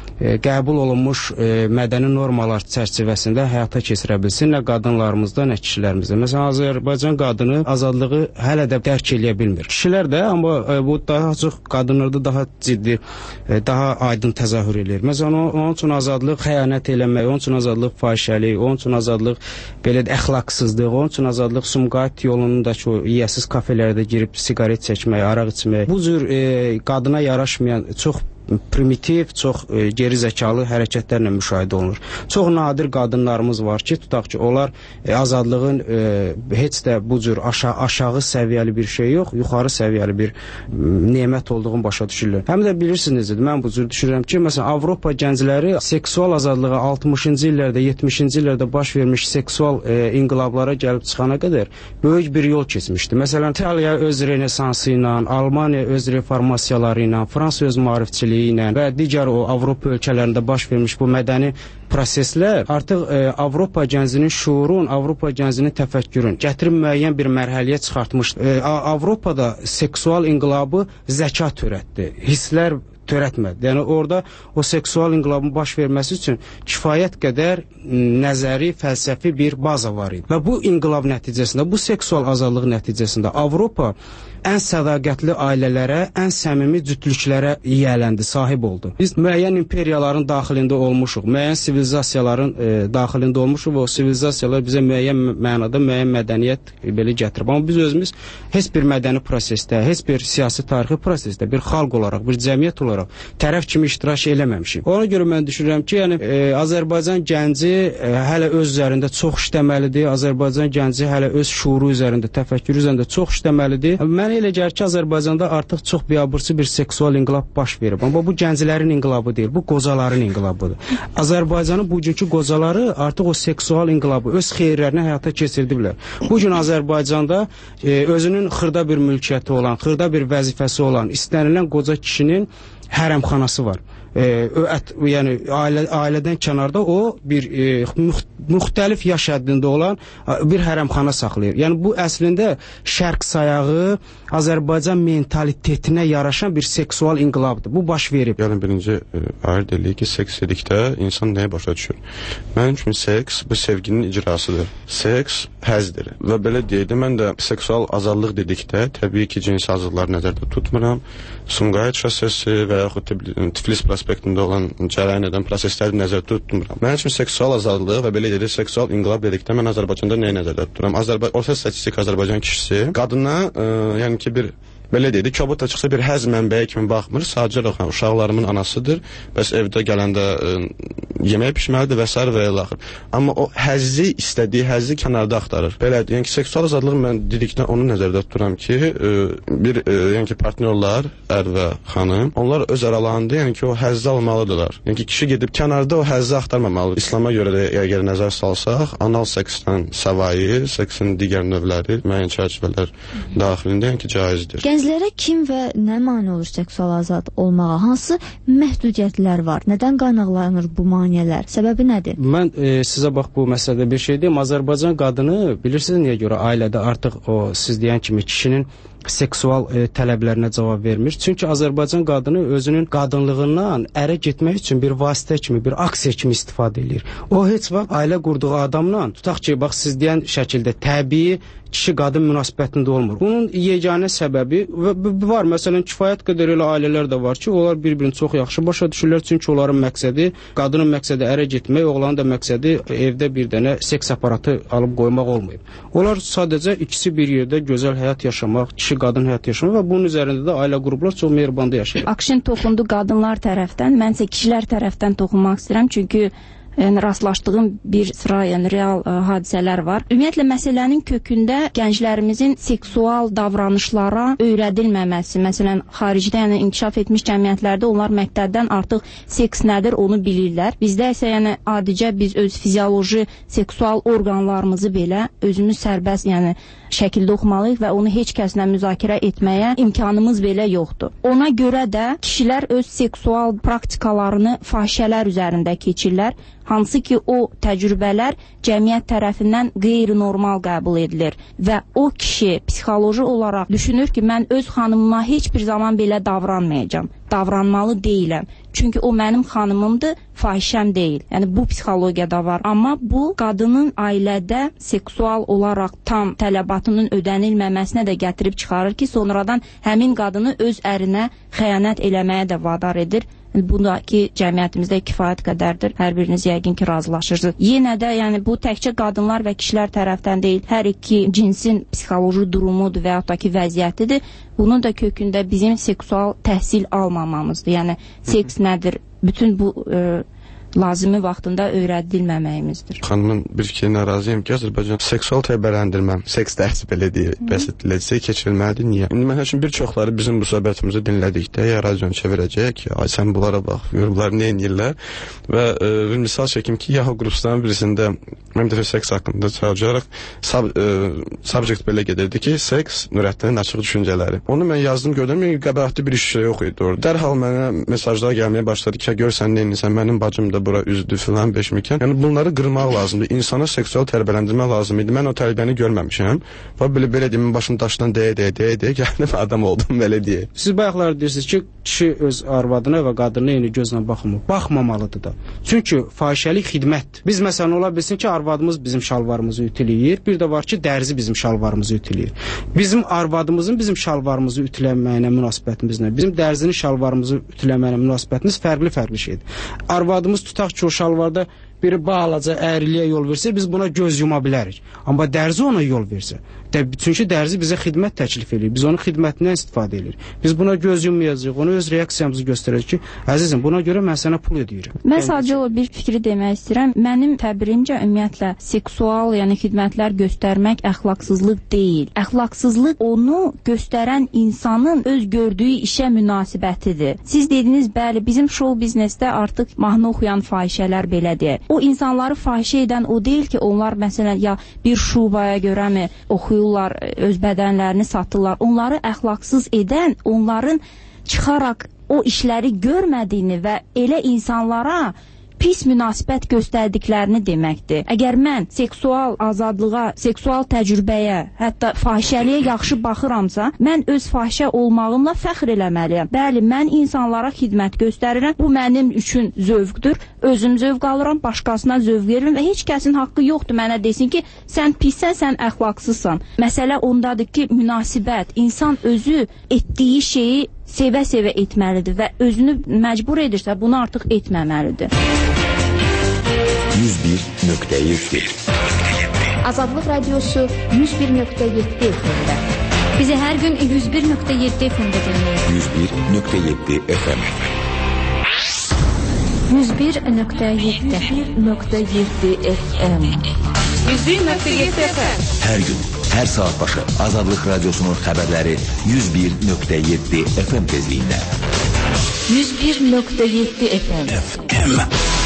qəbul olunmuş mədəni normalar çərçivəsində həyata keçirə bilsin, nə qadınlarımızda, nə kişilərimizdə. Məsələn, Azərbaycan qadını azadlığı hələ də dərk eləyə bilmir. Kişilər də, amma bu daha çox qadınlarda daha ciddi, daha aydın təzahür edir. Məsələn, onun üçün azadlıq xəyanət eləmək, onun üçün azadlıq fahişəlik, onun üçün azadlıq belə əxlaqsızlıq, onun üçün azadlıq Sumqayıt yolundakı o yiyəsiz kafelərdə girib siqaret çəkmək, araq içmək. Bu cür qadına yaraşmayan çox primitiv, çox geri zəkalı hərəkətlərlə müşahidə olunur. Çox nadir qadınlarımız var ki, tutaq ki, onlar azadlığın heç də bu cür aşağı səviyyəli bir şey yox, yuxarı səviyyəli bir nemət olduğunu başa düşürlər. Həm də bilirsiniz, mən bu cür düşünürəm ki, məsələn, Avropa gəncləri seksual azadlığa 60-cı illərdə, 70-ci illərdə baş vermiş seksual inqilablara gəlib çıxana qədər böyük bir yol keçmişdi. Məsələn, İtaliya öz renesansı ilə, Almaniya öz reformasiyaları ilə, Fransa öz maarifçiliyi ilə və digər o Avropa ölkələrində baş vermiş bu mədəni proseslər artıq Avropa gəncinin şuurun, Avropa gəncinin təfəkkürün gətirib müəyyən bir mərhələyə çıxartmışdı. Avropada seksual inqilabı zəka törətdi, hisslər törətmədi. Yəni orada o seksual inqilabın baş verməsi üçün kifayət qədər nəzəri, fəlsəfi bir baza var idi. Və bu inqilab nəticəsində, bu seksual azadlıq nəticəsində Avropa ən sədaqətli ailələrə, ən səmimi cütlüklərə yiyələndi, sahib oldu. Biz müəyyən imperiyaların daxilində olmuşuq, müəyyən sivilizasiyaların daxilində olmuşuq və o sivilizasiyalar bizə müəyyən mənada müəyyən mədəniyyət belə gətirib. Amma biz özümüz heç bir mədəni prosesdə, heç bir siyasi tarixi prosesdə bir xalq olaraq, bir cəmiyyət olaraq tərəf kimi iştirak eləməmişik. Ona görə mən düşünürəm ki, yəni Azərbaycan gənci hələ öz üzərində çox işləməlidir. Azərbaycan gənci hələ öz şuuru üzərində, təfəkkürü üzərində çox işləməlidir. Mən elə gəlir ki, Azərbaycanda artıq çox biabırçı bir seksual inqilab baş verib. Amma bu gənclərin inqilabı deyil, bu qocaların inqilabıdır. Azərbaycanın bugünkü qocaları artıq o seksual inqilabı öz xeyirlərini həyata keçirdiblər. Bu gün Azərbaycanda özünün xırda bir mülkiyyəti olan, xırda bir vəzifəsi olan, istənilən qoca kişinin hərəmxanası var. Yəni ailədən kənarda o bir müxtəlif yaş həddində olan bir hərəmxana saxlayır. Yəni bu əslində şərq sayağı Azərbaycan mentalitetinə yaraşan bir seksual inqilabdır. Bu baş verib. Yəni birinci ayırd eləyik ki, seks dedikdə insan nəyə başa düşür? Mənim üçün seks bu sevginin icrasıdır. Seks həzdir. Və belə deyildi, mən də seksual azadlıq dedikdə təbii ki, cinsi azadlıqları nəzərdə tutmuram. Sumqayıt şosesi və yaxud Tiflis prospektində olan cərəyan edən prosesləri nəzərdə tutmuram. Mənim üçün seksual azadlıq və belə deyildi, seksual inqilab dedikdə mən Azərbaycanda nəyə nəzərdə tuturam? Orta statistik Azərbaycan kişisi qadına, yəni ki, bir belə deyildi, kobud da çıxsa bir həzz mənbəyi kimi baxmır, sadəcə olaraq uşaqlarımın anasıdır, bəs evdə gələndə yemək pişməlidir və s. və ilaxır. Amma o həzzi istədiyi həzzi kənarda axtarır. Belədir, yəni ki, seksual azadlıq mən dedikdə onu nəzərdə tuturam ki, yəni ki, partnyorlar, ər və xanım, onlar öz aralarında, yəni ki, o həzzi almalıdırlar. Yəni ki, kişi gedib kənarda o həzzi axtarmamalıdır. İslama görə də əgər nəzər salsaq, anal seksdən səvayı, seksin digər növləri, müəyyən çərçivələr daxilində, yəni ki, caizdir. Gənclərə kim və nə mane olur seksual azad olmağa? Hansı məhdudiyyətlər var? Nədən qaynaqlanır bu maneələr? Səbəbi nədir? Mən sizə bax bu məsələdə bir şey deyim. Azərbaycan qadını bilirsiniz niyə görə ailədə artıq o siz deyən kimi kişinin seksual tələblərinə cavab vermir. Çünki Azərbaycan qadını özünün qadınlığından ərə getmək üçün bir vasitə kimi, bir aksiya kimi istifadə edir. O heç vaxt ailə qurduğu adamla, tutaq ki, bax siz deyən şəkildə təbii kişi-qadın münasibətində olmur. Bunun yeganə səbəbi var. Məsələn, kifayət qədər elə ailələr də var ki, onlar bir-birini çox yaxşı başa düşürlər. Çünki onların məqsədi, qadının məqsədi ərə getmək, oğlanın da məqsədi evdə bir dənə seks aparatı alıb qoymaq olmayıb. Onlar sadəcə ikisi bir yerdə gözəl həyat yaşamaq, kişi-qadın həyat yaşamaq və bunun üzərində də ailə qruplar çox mehribanda yaşayır. Akşin toxundu qadınlar tərəfdən, mən isə kişilər tərəfdən toxunmaq istəyirəm. Çünki yəni rastlaşdığım bir sıra yəni real hadisələr var. Ümumiyyətlə məsələnin kökündə gənclərimizin seksual davranışlara öyrədilməməsi, məsələn xaricdə yəni inkişaf etmiş cəmiyyətlərdə onlar məktəbdən artıq seks nədir onu bilirlər. Bizdə isə yəni adicə biz öz fizioloji seksual orqanlarımızı belə özümüz sərbəst yəni şəkildə oxumalıyıq və onu heç kəslə müzakirə etməyə imkanımız belə yoxdur. Ona görə də kişilər öz seksual praktikalarını fahişələr üzərində keçirlər, hansı ki o təcrübələr cəmiyyət tərəfindən qeyri-normal qəbul edilir və o kişi psixoloji olaraq düşünür ki, mən öz xanımıma heç bir zaman belə davranmayacağam, davranmalı deyiləm. Çünki o mənim xanımımdır, fahişəm deyil. Yəni bu psixologiyada var. Amma bu qadının ailədə seksual olaraq tam tələbatının ödənilməməsinə də gətirib çıxarır ki, sonradan həmin qadını öz ərinə xəyanət eləməyə də vadar edir. Bu da ki, cəmiyyətimizdə kifayət qədərdir. Hər biriniz yəqin ki, razılaşırsınız. Yenə də yəni bu təkcə qadınlar və kişilər tərəfdən deyil, hər iki cinsin psixoloji durumudur və yaxud da ki, vəziyyətidir. Bunun da kökündə bizim seksual təhsil almamamızdır. Yəni seks nədir? Bütün bu lazımi vaxtında öyrədilməməyimizdir. Xanımın bir fikrinə razıyam ki, Azərbaycan seksual tərbiyələndirmə, seks dərsi belə deyir, bəs keçirilməlidir. Niyə? İndi mən üçün bir çoxları bizim bu söhbətimizi dinlədikdə ya radionu çevirəcək ki, ay sən bunlara bax, bunlar nə edirlər? Və bir misal çəkim ki, Yahoo qruplarının birisində mən dəfə seks haqqında çalışaraq subject belə gedirdi ki, seks Nurəddinin açıq düşüncələri. Onu mən yazdım, gördüm, qəbahətli bir iş yox idi orada. Dərhal mənə mesajlar gəlməyə başladı ki, görsən nə edirsən, mənim bacım da bura üzdü filan beşmikən. Yəni bunları qırmaq lazımdır. İnsana seksual tərbiyələndirmə lazım idi. Mən o tərbiyəni görməmişəm. Və belə deyimin başını daşdan deyə gəldim adam oldum belə deyə. Siz bayaqlar deyirsiniz ki, kişi öz arvadına və qadına eyni gözlə baxmır. Baxmamalıdır da. Çünki fahişəlik xidmətdir. Biz məsələn ola bilsin ki, arvadımız bizim şalvarımızı ütüləyir. Bir də var ki, dərzi bizim şalvarımızı ütüləyir. Bizim arvadımızın bizim şalvarımızı ütülənməyinə münasibətimiz nə? Bizim dərzinin şalvarımızı ütülənməyinə münasibətimiz fərqli şeydir. Arvadımız tutaq ki, o şalvarda biri balaca əyriliyə yol versə, biz buna göz yuma bilərik. Amma dərzi ona yol versə, çünki dərzi bizə xidmət təklif edir. Biz onun xidmətindən istifadə edirik. Biz buna göz yummayacağıq, ona öz reaksiyamızı göstərəcək ki, əzizim, buna görə mən sənə pul ödəyirəm. Mən sadəcə o bir fikri demək istəyirəm. Mənim təbirimcə ümumiyyətlə seksual, yəni xidmətlər göstərmək əxlaqsızlıq deyil. Əxlaqsızlıq onu göstərən insanın öz gördüyü işə münasibətidir. Siz dediniz, bəli, bizim show biznesdə artıq mahnı oxuyan fahişələr belədir. O insanları fahişə edən o deyil ki, onlar məsələn ya bir şubaya görəmi oxuyurlar, öz bədənlərini satırlar. Onları əxlaqsız edən, onların çıxaraq o işləri görmədiyini və elə insanlara pis münasibət göstərdiklərini deməkdir. Əgər mən seksual azadlığa, seksual təcrübəyə, hətta fahişəliyə yaxşı baxıramsa, mən öz fahişə olmağımla fəxr eləməliyəm. Bəli, mən insanlara xidmət göstərirəm. Bu mənim üçün zövqdür. Özüm zövq alıram, başqasına zövq verirəm və heç kəsin haqqı yoxdur mənə desin ki, sən pissən, sən əxlaqsızsan. Məsələ ondadır ki, münasibət, insan özü etdiyi şeyi sevə-sevə etməlidir və özünü məcbur edirsə, bunu artıq etməməlidir. 101.7 Azadlıq Radiosu 101.7 FM-də. Bizi hər gün 101.7 FM-də dinləyin. 101.7 FM 101.7 FM 101.7 FM Hər gün, hər saat başı Azadlıq Radiosunun xəbərləri 101.7 FM tezliyində. 101.7 FM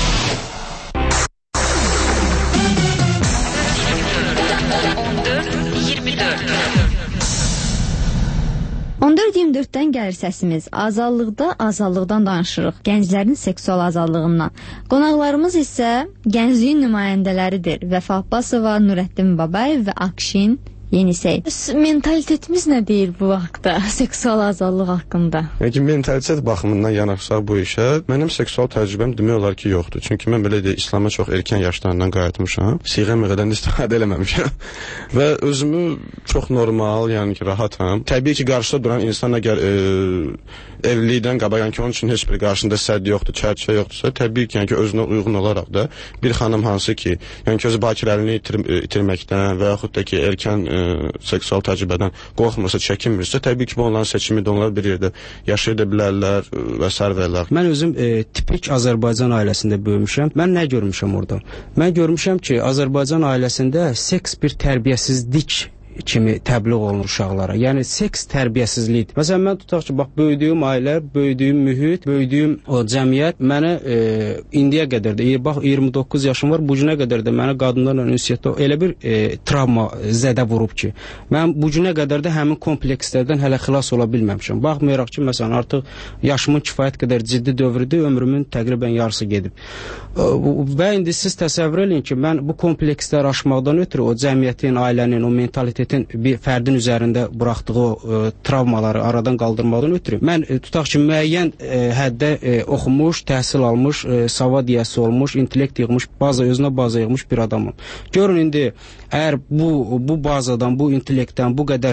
14-24-dən gəlir səsimiz. Azadlıqdan danışırıq. Gənclərin seksual azadlığından. Qonaqlarımız isə gəncliyin nümayəndələridir. Vəfa Abbasova, Nurəddin Babayev və Akşin Yenisey. Mentalitetimiz nə deyir bu haqda, seksual azadlıq haqqında? Yəni mentalitet baxımından yanaşsaq bu işə, mənim seksual təcrübəm demək olar ki, yoxdur. Çünki mən belə deyək, İslam'a çox erkən yaşlarından qayıtmışam. Siğə-miğədən istifadə eləməmişəm. Və özümü çox normal, yəni ki, rahatam. Təbii ki, qarşıda duran insan əgər evlilikdən qabaq, yəni ki, onun üçün heç bir qarşında sədd yoxdur, çərçivə yoxdursa, təbii ki, yəni ki, özünə uyğun olaraq da bir xanım hansı ki, yəni ki, özü bakirəliyini itirməkdən və yaxud da ki, erkən seksual təcrübədən qorxmursa, çəkinmirsə, təbii ki, bu onların seçimidir, onlar bir yerdə yaşaya bilərlər və s. Mən özüm tipik Azərbaycan ailəsində böyümüşəm. Mən nə görmüşəm orada? Mən görmüşəm ki, Azərbaycan ailəsində seks bir tərbiyəsizlik kimi təbliğ olunur uşaqlara. Yəni seks tərbiyəsizlikdir. Məsələn, mən tutaq ki, bax, böyüdüyüm ailə, böyüdüyüm mühit, böyüdüyüm o cəmiyyət mənə indiyə qədər də, bax, 29 yaşım var, bu günə qədər də mənə qadınlarla ünsiyyətdə elə bir travma zədə vurub ki, mən bu günə qədər də həmin komplekslərdən hələ xilas ola bilməmişəm. Baxmayaraq ki, məsələn, artıq yaşımın kifayət qədər ciddi dövrüdür, ömrümün təqribən yarısı gedib. Və indi siz təsəvvür edin ki, mən bu kompleksləri aşmaqdan ötürü o cəmiyyətin, ailənin, o mentalitetin bir fərdin üzərində buraxdığı o travmaları aradan qaldırmaqdan ötürü mən tutaq ki, müəyyən həddə oxumuş, təhsil almış, savad yiyəsi olmuş, intellekt yığmış, özünə baza yığmış bir adamım. Görün indi, əgər bu bazadan, bu intellektdən, bu qədər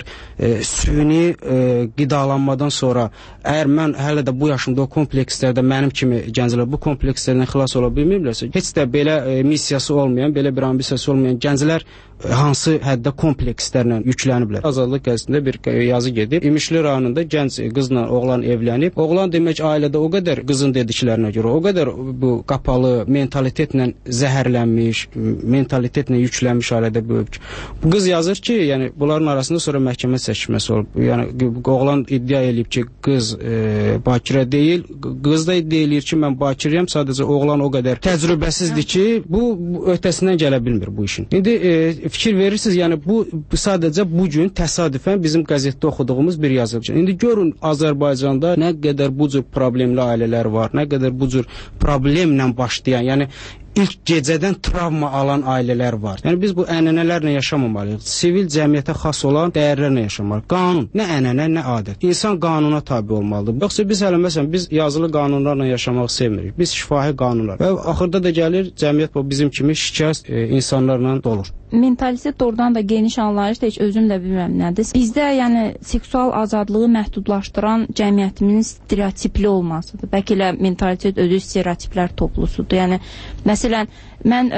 süni qidalanmadan sonra, əgər mən hələ də bu yaşımda o komplekslərdə mənim kimi gənclər bu komplekslərdən xilas ola bilməyiblərsə, heç də belə missiyası olmayan, belə bir ambisiyası olmayan gənclər hansı həddə komplekslərlə yükləniblər. Azadlıq qəzetində bir yazı gedib. İmişli rayonunda gənc qızla oğlan evlənib. Oğlan demək ailədə o qədər qızın dediklərinə görə, o qədər bu qapalı mentalitetlə zəhərlənmiş, mentalitetlə yüklənmiş ailədə böyüb. Bu qız yazır ki, yəni bunların arasında sonra məhkəmə çəkilməsi olub. Yəni oğlan iddia eləyib ki, qız bakirə deyil, qız da iddia eləyir ki, mən bakirəyəm, sadəcə oğlan o qədər təcrübəsizdir ki, bu öhdəsindən gələ bilmir bu işin. İndi fikir verirsiniz, yəni bu sadəcə bu gün təsadüfən bizim qəzetdə oxuduğumuz bir yazıdır. İndi görün Azərbaycanda nə qədər bu cür problemli ailələr var, nə qədər bu cür problemlə başlayan, yəni ilk gecədən travma alan ailələr var. Yəni biz bu ənənələrlə yaşamamalıyıq. Sivil cəmiyyətə xas olan dəyərlərlə yaşamalıyıq. Qanun, nə ənənə, nə adət. İnsan qanuna tabe olmalıdır. Yoxsa biz hələ məsələn biz yazılı qanunlarla yaşamağı sevmirik. Biz şifahi qanunlar. Və axırda da gəlir cəmiyyət bu bizim kimi şikəst insanlarla dolur. Mentalitet oradan da geniş anlayış da heç özüm də bilmirəm nədir. Bizdə yəni seksual azadlığı məhdudlaşdıran cəmiyyətimizin stereotipli olmasıdır. Bəlkə elə mentalitet özü stereotiplər toplusudur. Yəni məsələn mən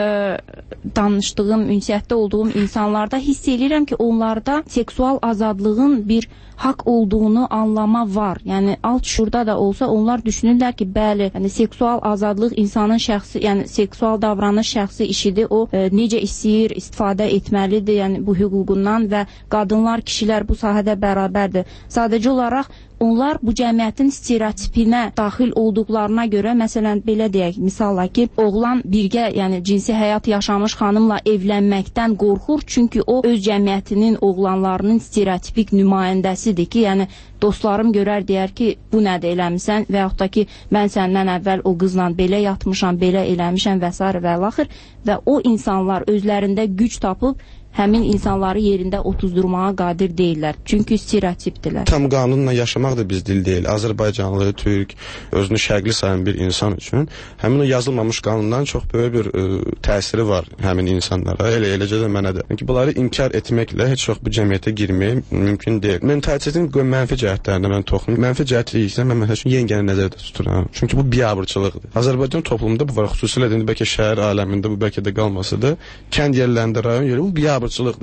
danışdığım, ünsiyyətdə olduğum insanlarda hiss edirəm ki, onlarda seksual azadlığın bir haqq olduğunu anlama var. Yəni alt şuurda da olsa onlar düşünürlər ki, bəli, yəni seksual azadlıq insanın şəxsi, yəni seksual davranış şəxsi işidir. O necə istəyir, istifadə etməlidir, yəni bu hüququndan və qadınlar, kişilər bu sahədə bərabərdir. Sadəcə olaraq onlar bu cəmiyyətin stereotipinə daxil olduqlarına görə, məsələn, belə deyək, misalla ki, oğlan birgə, yəni cinsi həyat yaşamış xanımla evlənməkdən qorxur, çünki o öz cəmiyyətinin oğlanlarının stereotipik nümayəndəsidir ki, yəni dostlarım görər, deyər ki, bu nədir eləmisən və yaxud da ki, mən səndən əvvəl o qızla belə yatmışam, belə eləmişəm və s. və l. Və o insanlar özlərində güc tapıb həmin insanları yerində otuzdurmağa qadir deyirlər. Çünki stereotipdirlər. Tam qanunla yaşamaq da biz dil deyil. Azərbaycanlı, türk, özünü şərqli sayan bir insan üçün həmin o yazılmamış qanundan çox böyük bir təsiri var həmin insanlara. Eləcə də mənə də. Çünki bunları inkar etməklə heç vaxt bu cəmiyyətə girmək mümkün deyil. Mentalitetin mənfi cəhətlərinə mən toxunum. Mənfi cəhətləri isə mən məsəl üçün yengəni nəzərdə tuturam. Çünki bu biabırçılıqdır. Azərbaycan toplumunda bu var. Xüsusilə də bəlkə şəhər aləmində bu bəlkə də qalmasa da, kənd yerlərində, rayon yerlərində bu biabırçılıqdır.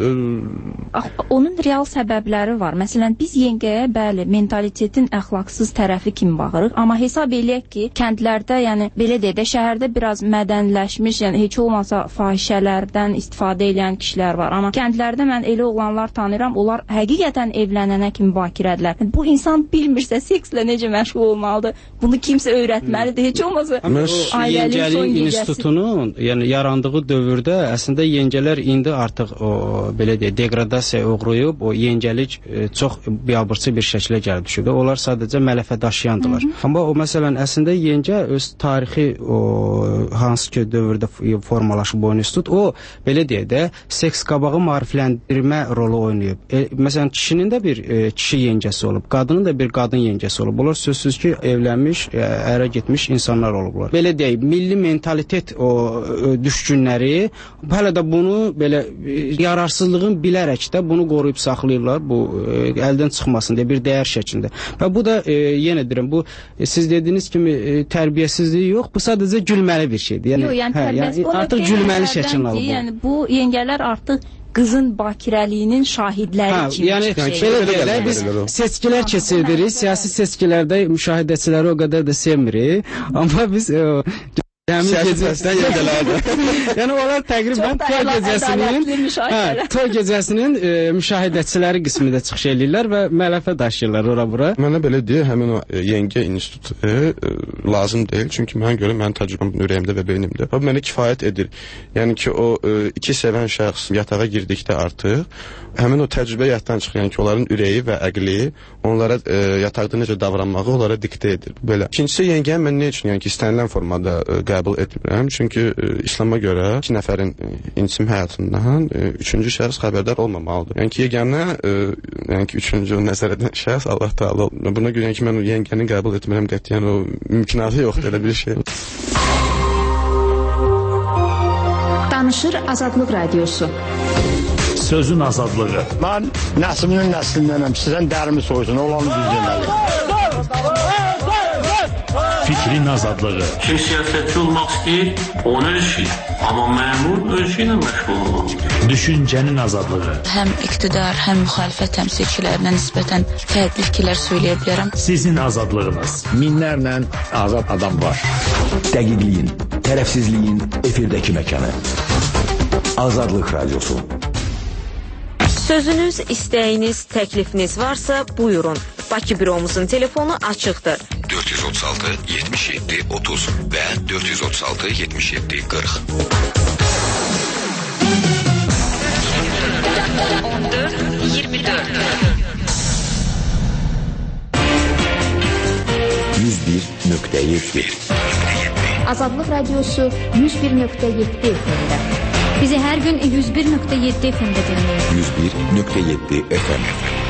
Onun real səbəbləri var. Məsələn, biz yengəyə bəli, mentalitetin əxlaqsız tərəfi kimi baxırıq, amma hesab eləyək ki, kəndlərdə, yəni belə deyək də, şəhərdə biraz mədənləşmiş, yəni heç olmasa fahişələrdən istifadə edən kişilər var. Amma kəndlərdə mən elə oğlanlar tanıyıram, onlar həqiqətən evlənənə kimi bakirədirlər. Bu insan bilmirsə sekslə necə məşğul olmalıdır, bunu kimsə öyrətməlidir. Heç olmasa ailəlik son gecəsi. İnstitutunun, yəni yarandığı dövrdə əslində yengələr indi artıq o belə deyə deqradasiyaya uğrayıb, o yengəlik çox biabırçı bir şəklə gəlib düşüb. Onlar sadəcə mələfə daşıyandılar. Amma o məsələn əslində yengə öz tarixi o hansı ki dövrdə formalaşıb bu institut, o belə deyə də seks qabağı maarifləndirmə rolu oynayıb. Məsələn kişinin də bir kişi yengəsi olub, qadının da bir qadın yengəsi olub. Onlar sözsüz ki evlənmiş, ərə getmiş insanlar olublar. Belə deyək, milli mentalitet o düşkünləri hələ də bunu belə yararsızlığın bilərək də bunu qoruyub saxlayırlar, bu əldən çıxmasın deyə bir dəyər şəklində. Və bu da yenə deyirəm, bu siz dediyiniz kimi tərbiyəsizlik yox, bu sadəcə gülməli bir şeydir. Yəni, yəni artıq gülməli şəkildə alıb. Yəni bu yengələr artıq qızın bakirəliyinin şahidləri kimi yəni biz seçkilər keçiririk. Siyasi seçkilərdə müşahidəçiləri o qədər də sevmirik. Amma biz yəni onlar təqribən toy gecəsinin müşahidəçiləri qismində çıxış eləyirlər və mələfə daşıyırlar ora-bura. Mənə belə deyə, həmin o yengə institutu lazım deyil. Çünki mənə görə mənim təcrübəm ürəyimdə və beynimdə. O mənə kifayət edir. Yəni ki, o iki sevən şəxs yatağa girdikdə artıq həmin o təcrübə yaddan çıxır. Yəni ki, onların ürəyi və əqli onlara yataqda necə davranmağı onlara diktə edir. Belə. İkincisi, yengəni mən nə üçün, yəni ki, istənilən formada qəbul etmirəm. Çünki İslama görə 2 nəfərin intim həyatından 3-cü şəxs xəbərdar olmamalıdır. Yəni ki, yeganə, yəni ki, 3-cü nəzər edən şəxs Allah Taala. Buna görə ki, mən o yengəni qəbul etmirəm qətiyyən, o mümkünatı yoxdur elə bir şey. Danışır Azadlıq Radiosu. Sözün azadlığı. Mən nəslinin nəslindənəm. Sizdən dərimi soysun, olanı düz deməli. Fikrin azadlığı. Kim siyasətçi olmaq istəyir, onun öz işi. Amma məmur öz işi ilə məşğul olmaq. Düşüncənin azadlığı. Həm iqtidar, həm müxalifət təmsilçilərinə nisbətən fərqli fikirlər söyləyə bilərəm. Sizin azadlığınız. Minlərlə azad adam var. Dəqiqliyin, tərəfsizliyin efirdəki məkanı. Azadlıq Radiosu. Sözünüz, istəyiniz, təklifiniz varsa buyurun. Bakı büromuzun telefonu açıqdır. 436 77 30 və 436 77 40. 14 24 101.7 Azadlıq Radiosu 101.7 FM-də. Bizi hər gün 101.7 FM-də dinləyin. 101.7 FM.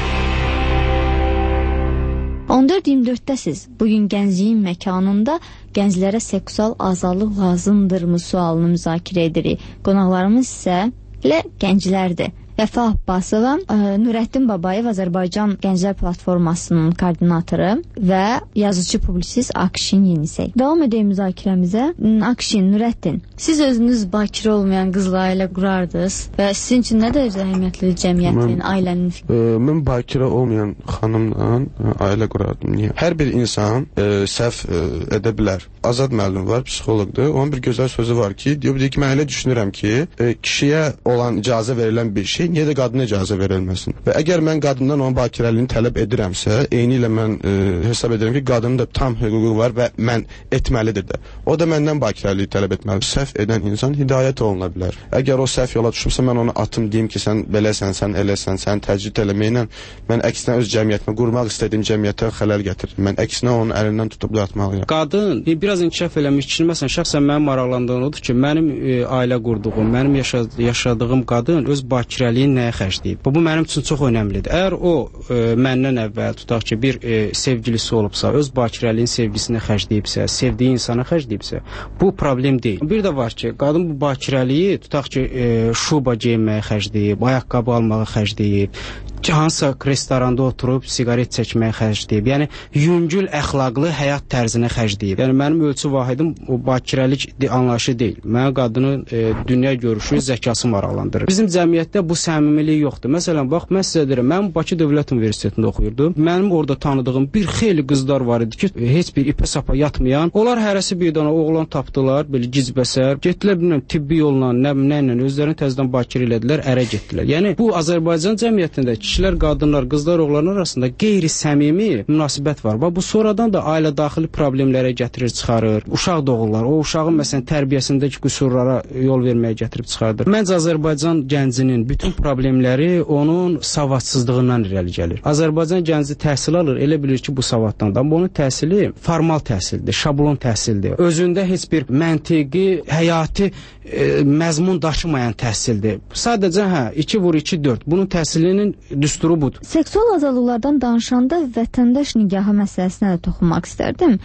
14-24-dəsiz. Bugün gəncliyin məkanında gənclərə seksual azadlıq lazımdırmı sualını müzakirə edirik. Qonaqlarımız isə gənclərdir. Vəfa Abbasova, Nurəddin Babayev Azərbaycan Gənclər Platformasının koordinatoru və yazıcı publisist Akşin Yenisey. Davam edək müzakirəmizə. Akşin, Nurəddin, siz özünüz bakirə olmayan qızla ailə qurardınız və sizin üçün nə dərəcədə əhəmiyyətli cəmiyyətin, ailənin fikri? Mən bakirə olmayan xanımla ailə qurardım. Niyə? Hər bir insan səhv edə bilər. Azad müəllim var, psixoloqdur. Onun bir gözəl sözü var ki, deyir ki, mən elə düşünürəm ki, kişiyə olan icazə verilən bir şey niyə də qadına icazə verilməsin? Və əgər mən qadından onun bakirəliyini tələb edirəmsə, eyni ilə mən hesab edirəm ki, qadının da tam hüququ var və mən etməlidir də. O da məndən bakirəliyi tələb etməlidir. Səhv edən insan hidayət oluna bilər. Əgər o səhv yola düşübsə, mən onu atım, deyim ki, sən beləsən, sən eləsən, sən təcrid eləməklə mən əksinə öz cəmiyyətimə, qurmaq istədiyim cəmiyyətə xələl gətirirəm. Mən əksinə onun əlindən tutub atmalıyam. Qadın biraz inkişaf eləmiş ki, məsələn, şəxsən mənim maraqlandığım odur ki, mənim ailə qurduğum, mənim yaşadığım qadın öz bakirəliyi nəyə xərcləyib? Bu mənim üçün çox önəmlidir. Əgər o məndən əvvəl tutaq ki, bir sevgilisi olubsa, öz bakirəliyin sevgisini xərcləyibsə, sevdiyi insana xərcləyibsə, bu problem deyil. Bir də var ki, qadın bu bakirəliyi tutaq ki, şuba geyinməyə xərcləyib, ayaqqabı almağa xərcləyib, hansısa restoranda oturub siqaret çəkməyə xərcləyib. Yəni yüngül əxlaqlı həyat tərzinə xərcləyib. Yəni mənim ölçü vahidim o bakirəlik anlayışı deyil. Mənə qadının dünya görüşü, zəkası maraqlandırır. Bizim cəmiyyətdə bu səmimilik yoxdur. Məsələn, bax, mən sizə deyirəm, mən Bakı Dövlət Universitetində oxuyurdum. Mənim orada tanıdığım bir xeyli qızlar var idi ki, heç bir ipə sapa yatmayan. Onlar hərəsi bir dana oğlan tapdılar, belə gizbəsər. Getdilər, bilməm, tibbi yolla, nə ilə özlərini təzədən bakir elədilər, ərə getdilər. Yəni bu Azərbaycan cəmiyyətində kişilər, qadınlar, qızlar, oğlanlar arasında qeyri-səmimi münasibət var. Bu sonradan da ailə daxili problemlərə gətirir, çıxarır. Uşaq doğurlar. O uşağın məsələn tərbiyəsindəki qüsurlara yol verməyə gətirib çıxardır. Məncə Azərbaycan gəncinin bütün problemləri onun savadsızlığından irəli gəlir. Azərbaycan gənci təhsil alır, elə bilir ki, bu savaddan da. Bunun təhsili formal təhsildir, şablon təhsildir. Özündə heç bir məntiqi, həyati məzmun daşımayan təhsildir. Sadəcə 2x2 4. Bunun təhsilinin düsturu budur. Seksual azadlıqlardan danışanda vətəndaş nigahı məsələsinə də toxunmaq istərdim.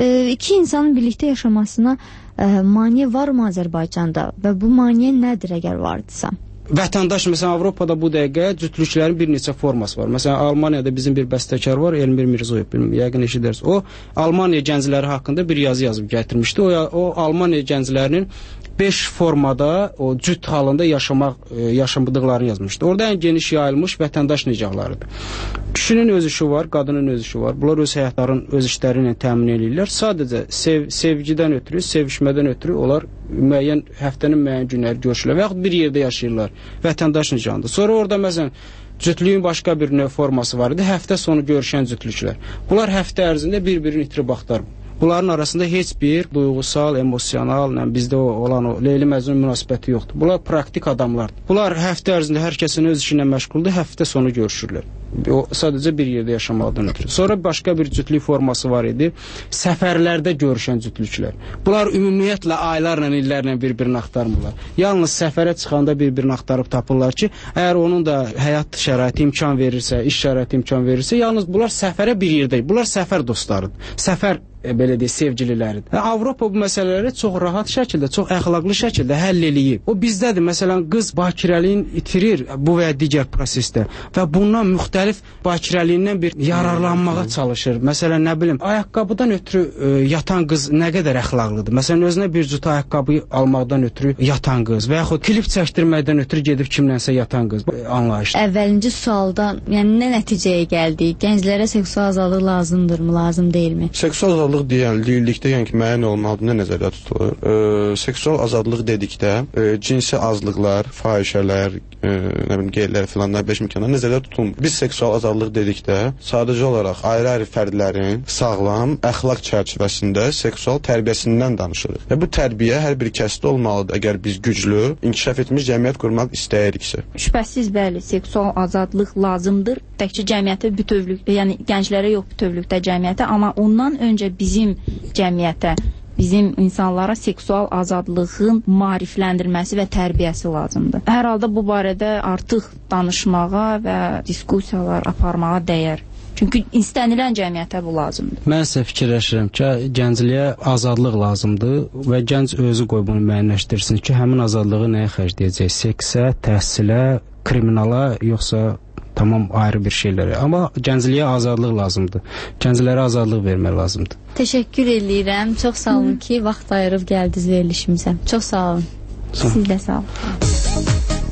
İki insanın birlikdə yaşamasına maneə varmı Azərbaycanda və bu maneə nədir əgər vardısa? Vətəndaş, məsələn, Avropada bu dəqiqə cütlüklərin bir neçə forması var. Məsələn, Almaniyada bizim bir bəstəkar var, Elmir Mirzoyev, yəqin eşidərsiniz. O, Almaniya gəncləri haqqında bir yazı yazıb gətirmişdi. O Almaniya gənclərinin 5 formada o cüt halında yaşamadıqlarını yazmışdı. Orada ən geniş yayılmış vətəndaş nicahlarıdır. Kişinin öz işi var, qadının öz işi var. Bunlar öz həyatlarının öz işləri ilə təmin edirlər. Sadəcə sevgidən ötürü, sevişmədən ötürü onlar müəyyən həftənin müəyyən günləri görüşürlər və yaxud bir yerdə yaşayırlar. Vətəndaş nicahında. Sonra orada məsələn cütlüyün başqa bir növ forması var idi. Həftə sonu görüşən cütlüklər. Bunlar həftə ərzində bir-birini itirib axtarır. Bunların arasında heç bir duyğusal, emosional, bizdə olan o Leyli Məcnun münasibəti yoxdur. Bunlar praktik adamlardır. Bunlar həftə ərzində hər kəsin öz işi ilə məşğuldur, həftə sonu görüşürlər. O sadəcə bir yerdə yaşamaqdan ötürü. Sonra başqa bir cütlük forması var idi. Səfərlərdə görüşən cütlüklər. Bunlar ümumiyyətlə aylarla, illərlə bir-birini axtarmırlar. Yalnız səfərə çıxanda bir-birini axtarıb tapırlar ki, əgər onun da həyat şəraiti imkan verirsə, iş şəraiti imkan verirsə, yalnız bunlar səfərə bir yerdə, bunlar səfər dostlarıdır. Səfər belə deyək, sevgililəridir. Avropa bu məsələləri çox rahat şəkildə, çox əxlaqlı şəkildə həll eləyib. O bizdədir. Məsələn, qız bakirəliyin itirir bu və ya digər prosesdə və bundan müxtəlif bakirəliyindən bir yararlanmağa çalışır. Məsələn, nə bilim, ayaqqabıdan ötürü yatan qız nə qədər əxlaqlıdır. Məsələn, özünə bir cüt ayaqqabı almaqdan ötürü yatan qız və yaxud klip çəkdirməkdən ötürü gedib kimlənsə yatan qız anlayışdır. Əvvəlinci sualdan, yəni nə nəticəyə gəldik? Gənclərə seksual azadlıq lazımdırmı, lazım deyilmi? Seksual azadlıq deyildikdə, yəni ki, müəyyən olmalıdır, nə nəzərdə tutulur? Seksual azadlıq dedikdə cinsi azlıqlar, fahişələr, nə bilim, qeylər filanlar, beş imkanlar nəzərdə tutulmur. Biz seksual azadlıq dedikdə sadəcə olaraq ayrı-ayrı fərdlərin sağlam əxlaq çərçivəsində seksual tərbiyəsindən danışırıq. Və bu tərbiyə hər bir kəsdə olmalıdır, əgər biz güclü, inkişaf etmiş cəmiyyət qurmaq istəyiriksə. Şübhəsiz bəli, seksual azadlıq lazımdır. Təkcə cəmiyyətə bütövlükdə, yəni gənclərə yox bütövlükdə cəmiyyətə, amma ondan öncə bizim cəmiyyətə, bizim insanlara seksual azadlığın maarifləndirilməsi və tərbiyəsi lazımdır. Hər halda bu barədə artıq danışmağa və diskussiyalar aparmağa dəyər. Çünki istənilən cəmiyyətə bu lazımdır. Mən isə fikirləşirəm ki, gəncliyə azadlıq lazımdır və gənc özü qoy bunu müəyyənləşdirsin ki, həmin azadlığı nəyə xərcləyəcək? Seksə, təhsilə, kriminala, yoxsa tamam ayrı bir şeylərə. Amma gəncliyə azadlıq lazımdır. Gənclərə azadlıq vermək lazımdır. Təşəkkür edirəm. Çox sağ olun ki, vaxt ayırıb gəldiniz verilişimizə. Çox sağ olun. Siz də sağ olun.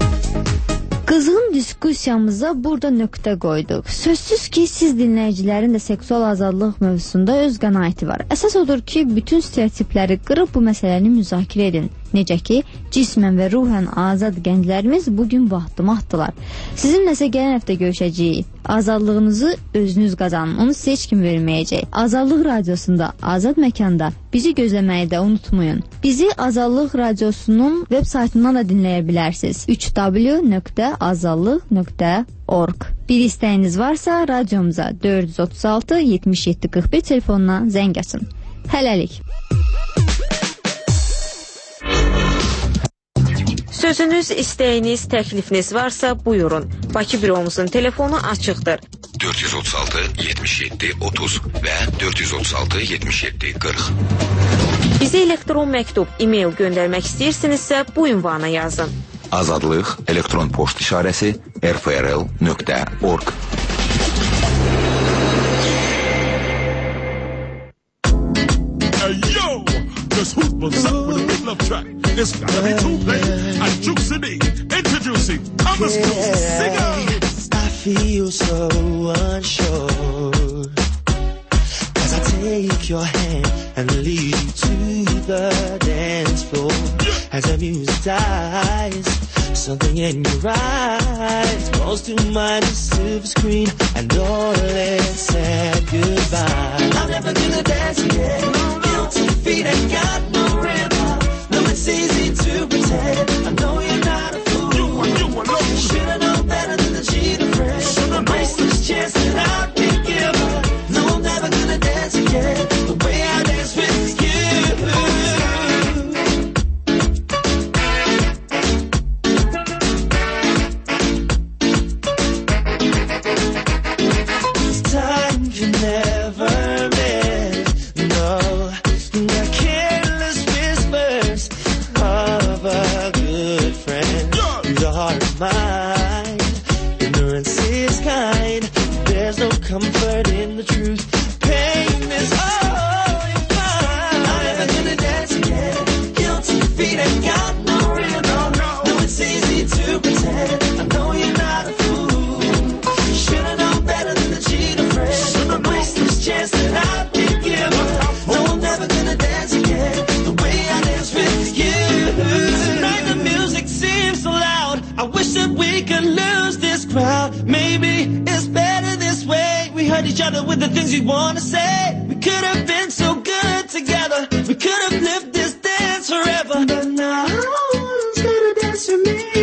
Qızğın diskusiyamıza burada nöqtə qoyduq. Sözsüz ki, siz dinləyicilərin də seksual azadlıq mövzusunda öz qənaəti var. Əsas odur ki, bütün stereotipləri qırıb bu məsələni müzakirə edin. Necə ki, cismən və ruhən azad gənclərimiz bugün bu addımı atdılar. Sizinləsə gələn həftə görüşəcəyik. Azadlığınızı özünüz qazanın. Onu sizə heç kim verməyəcək. Azadlıq radiosunda, azad məkanda bizi gözləməyi də unutmayın. Bizi Azadlıq radiosunun web saytından da dinləyə bilərsiniz. www.azadlıq.org. Bir istəyiniz varsa radiomuza 436 77 41 telefonuna zəng açın. Hələlik. Sözünüz, istəyiniz, təklifiniz varsa buyurun. Bakı büromuzun telefonu açıqdır. 436 77 30 və 436 77 40. Bizə elektron məktub, e-mail göndərmək istəyirsinizsə bu ünvana yazın. Azadlıq elektron poçt işarəsi rfrl.org. This hoop was up with a good love track. It's gotta be two, baby. And Juicy D, introducing Thomas Juicy, singers. I feel so unsure as I take your hand and lead you to the dance floor. As the music dies, something in your eyes calls to mind a silver screen, and all is said goodbye. I'm never gonna dance again. Guilty feet ain't got no rhythm. No, it's easy to pretend. I know you're not a fool. You should've known better than to cheat a friend. Embrace this chance that I've been given. No, I'm never gonna dance again the way I dance with you. Comfort in the truth. Pain is all you find. I'm never gonna dance again. Guilty feet ain't got Maybe it's better this way. We hurt each other with the things we wanna say. We could have been so good together. We could have lived this dance forever. But now I want you to dance with me.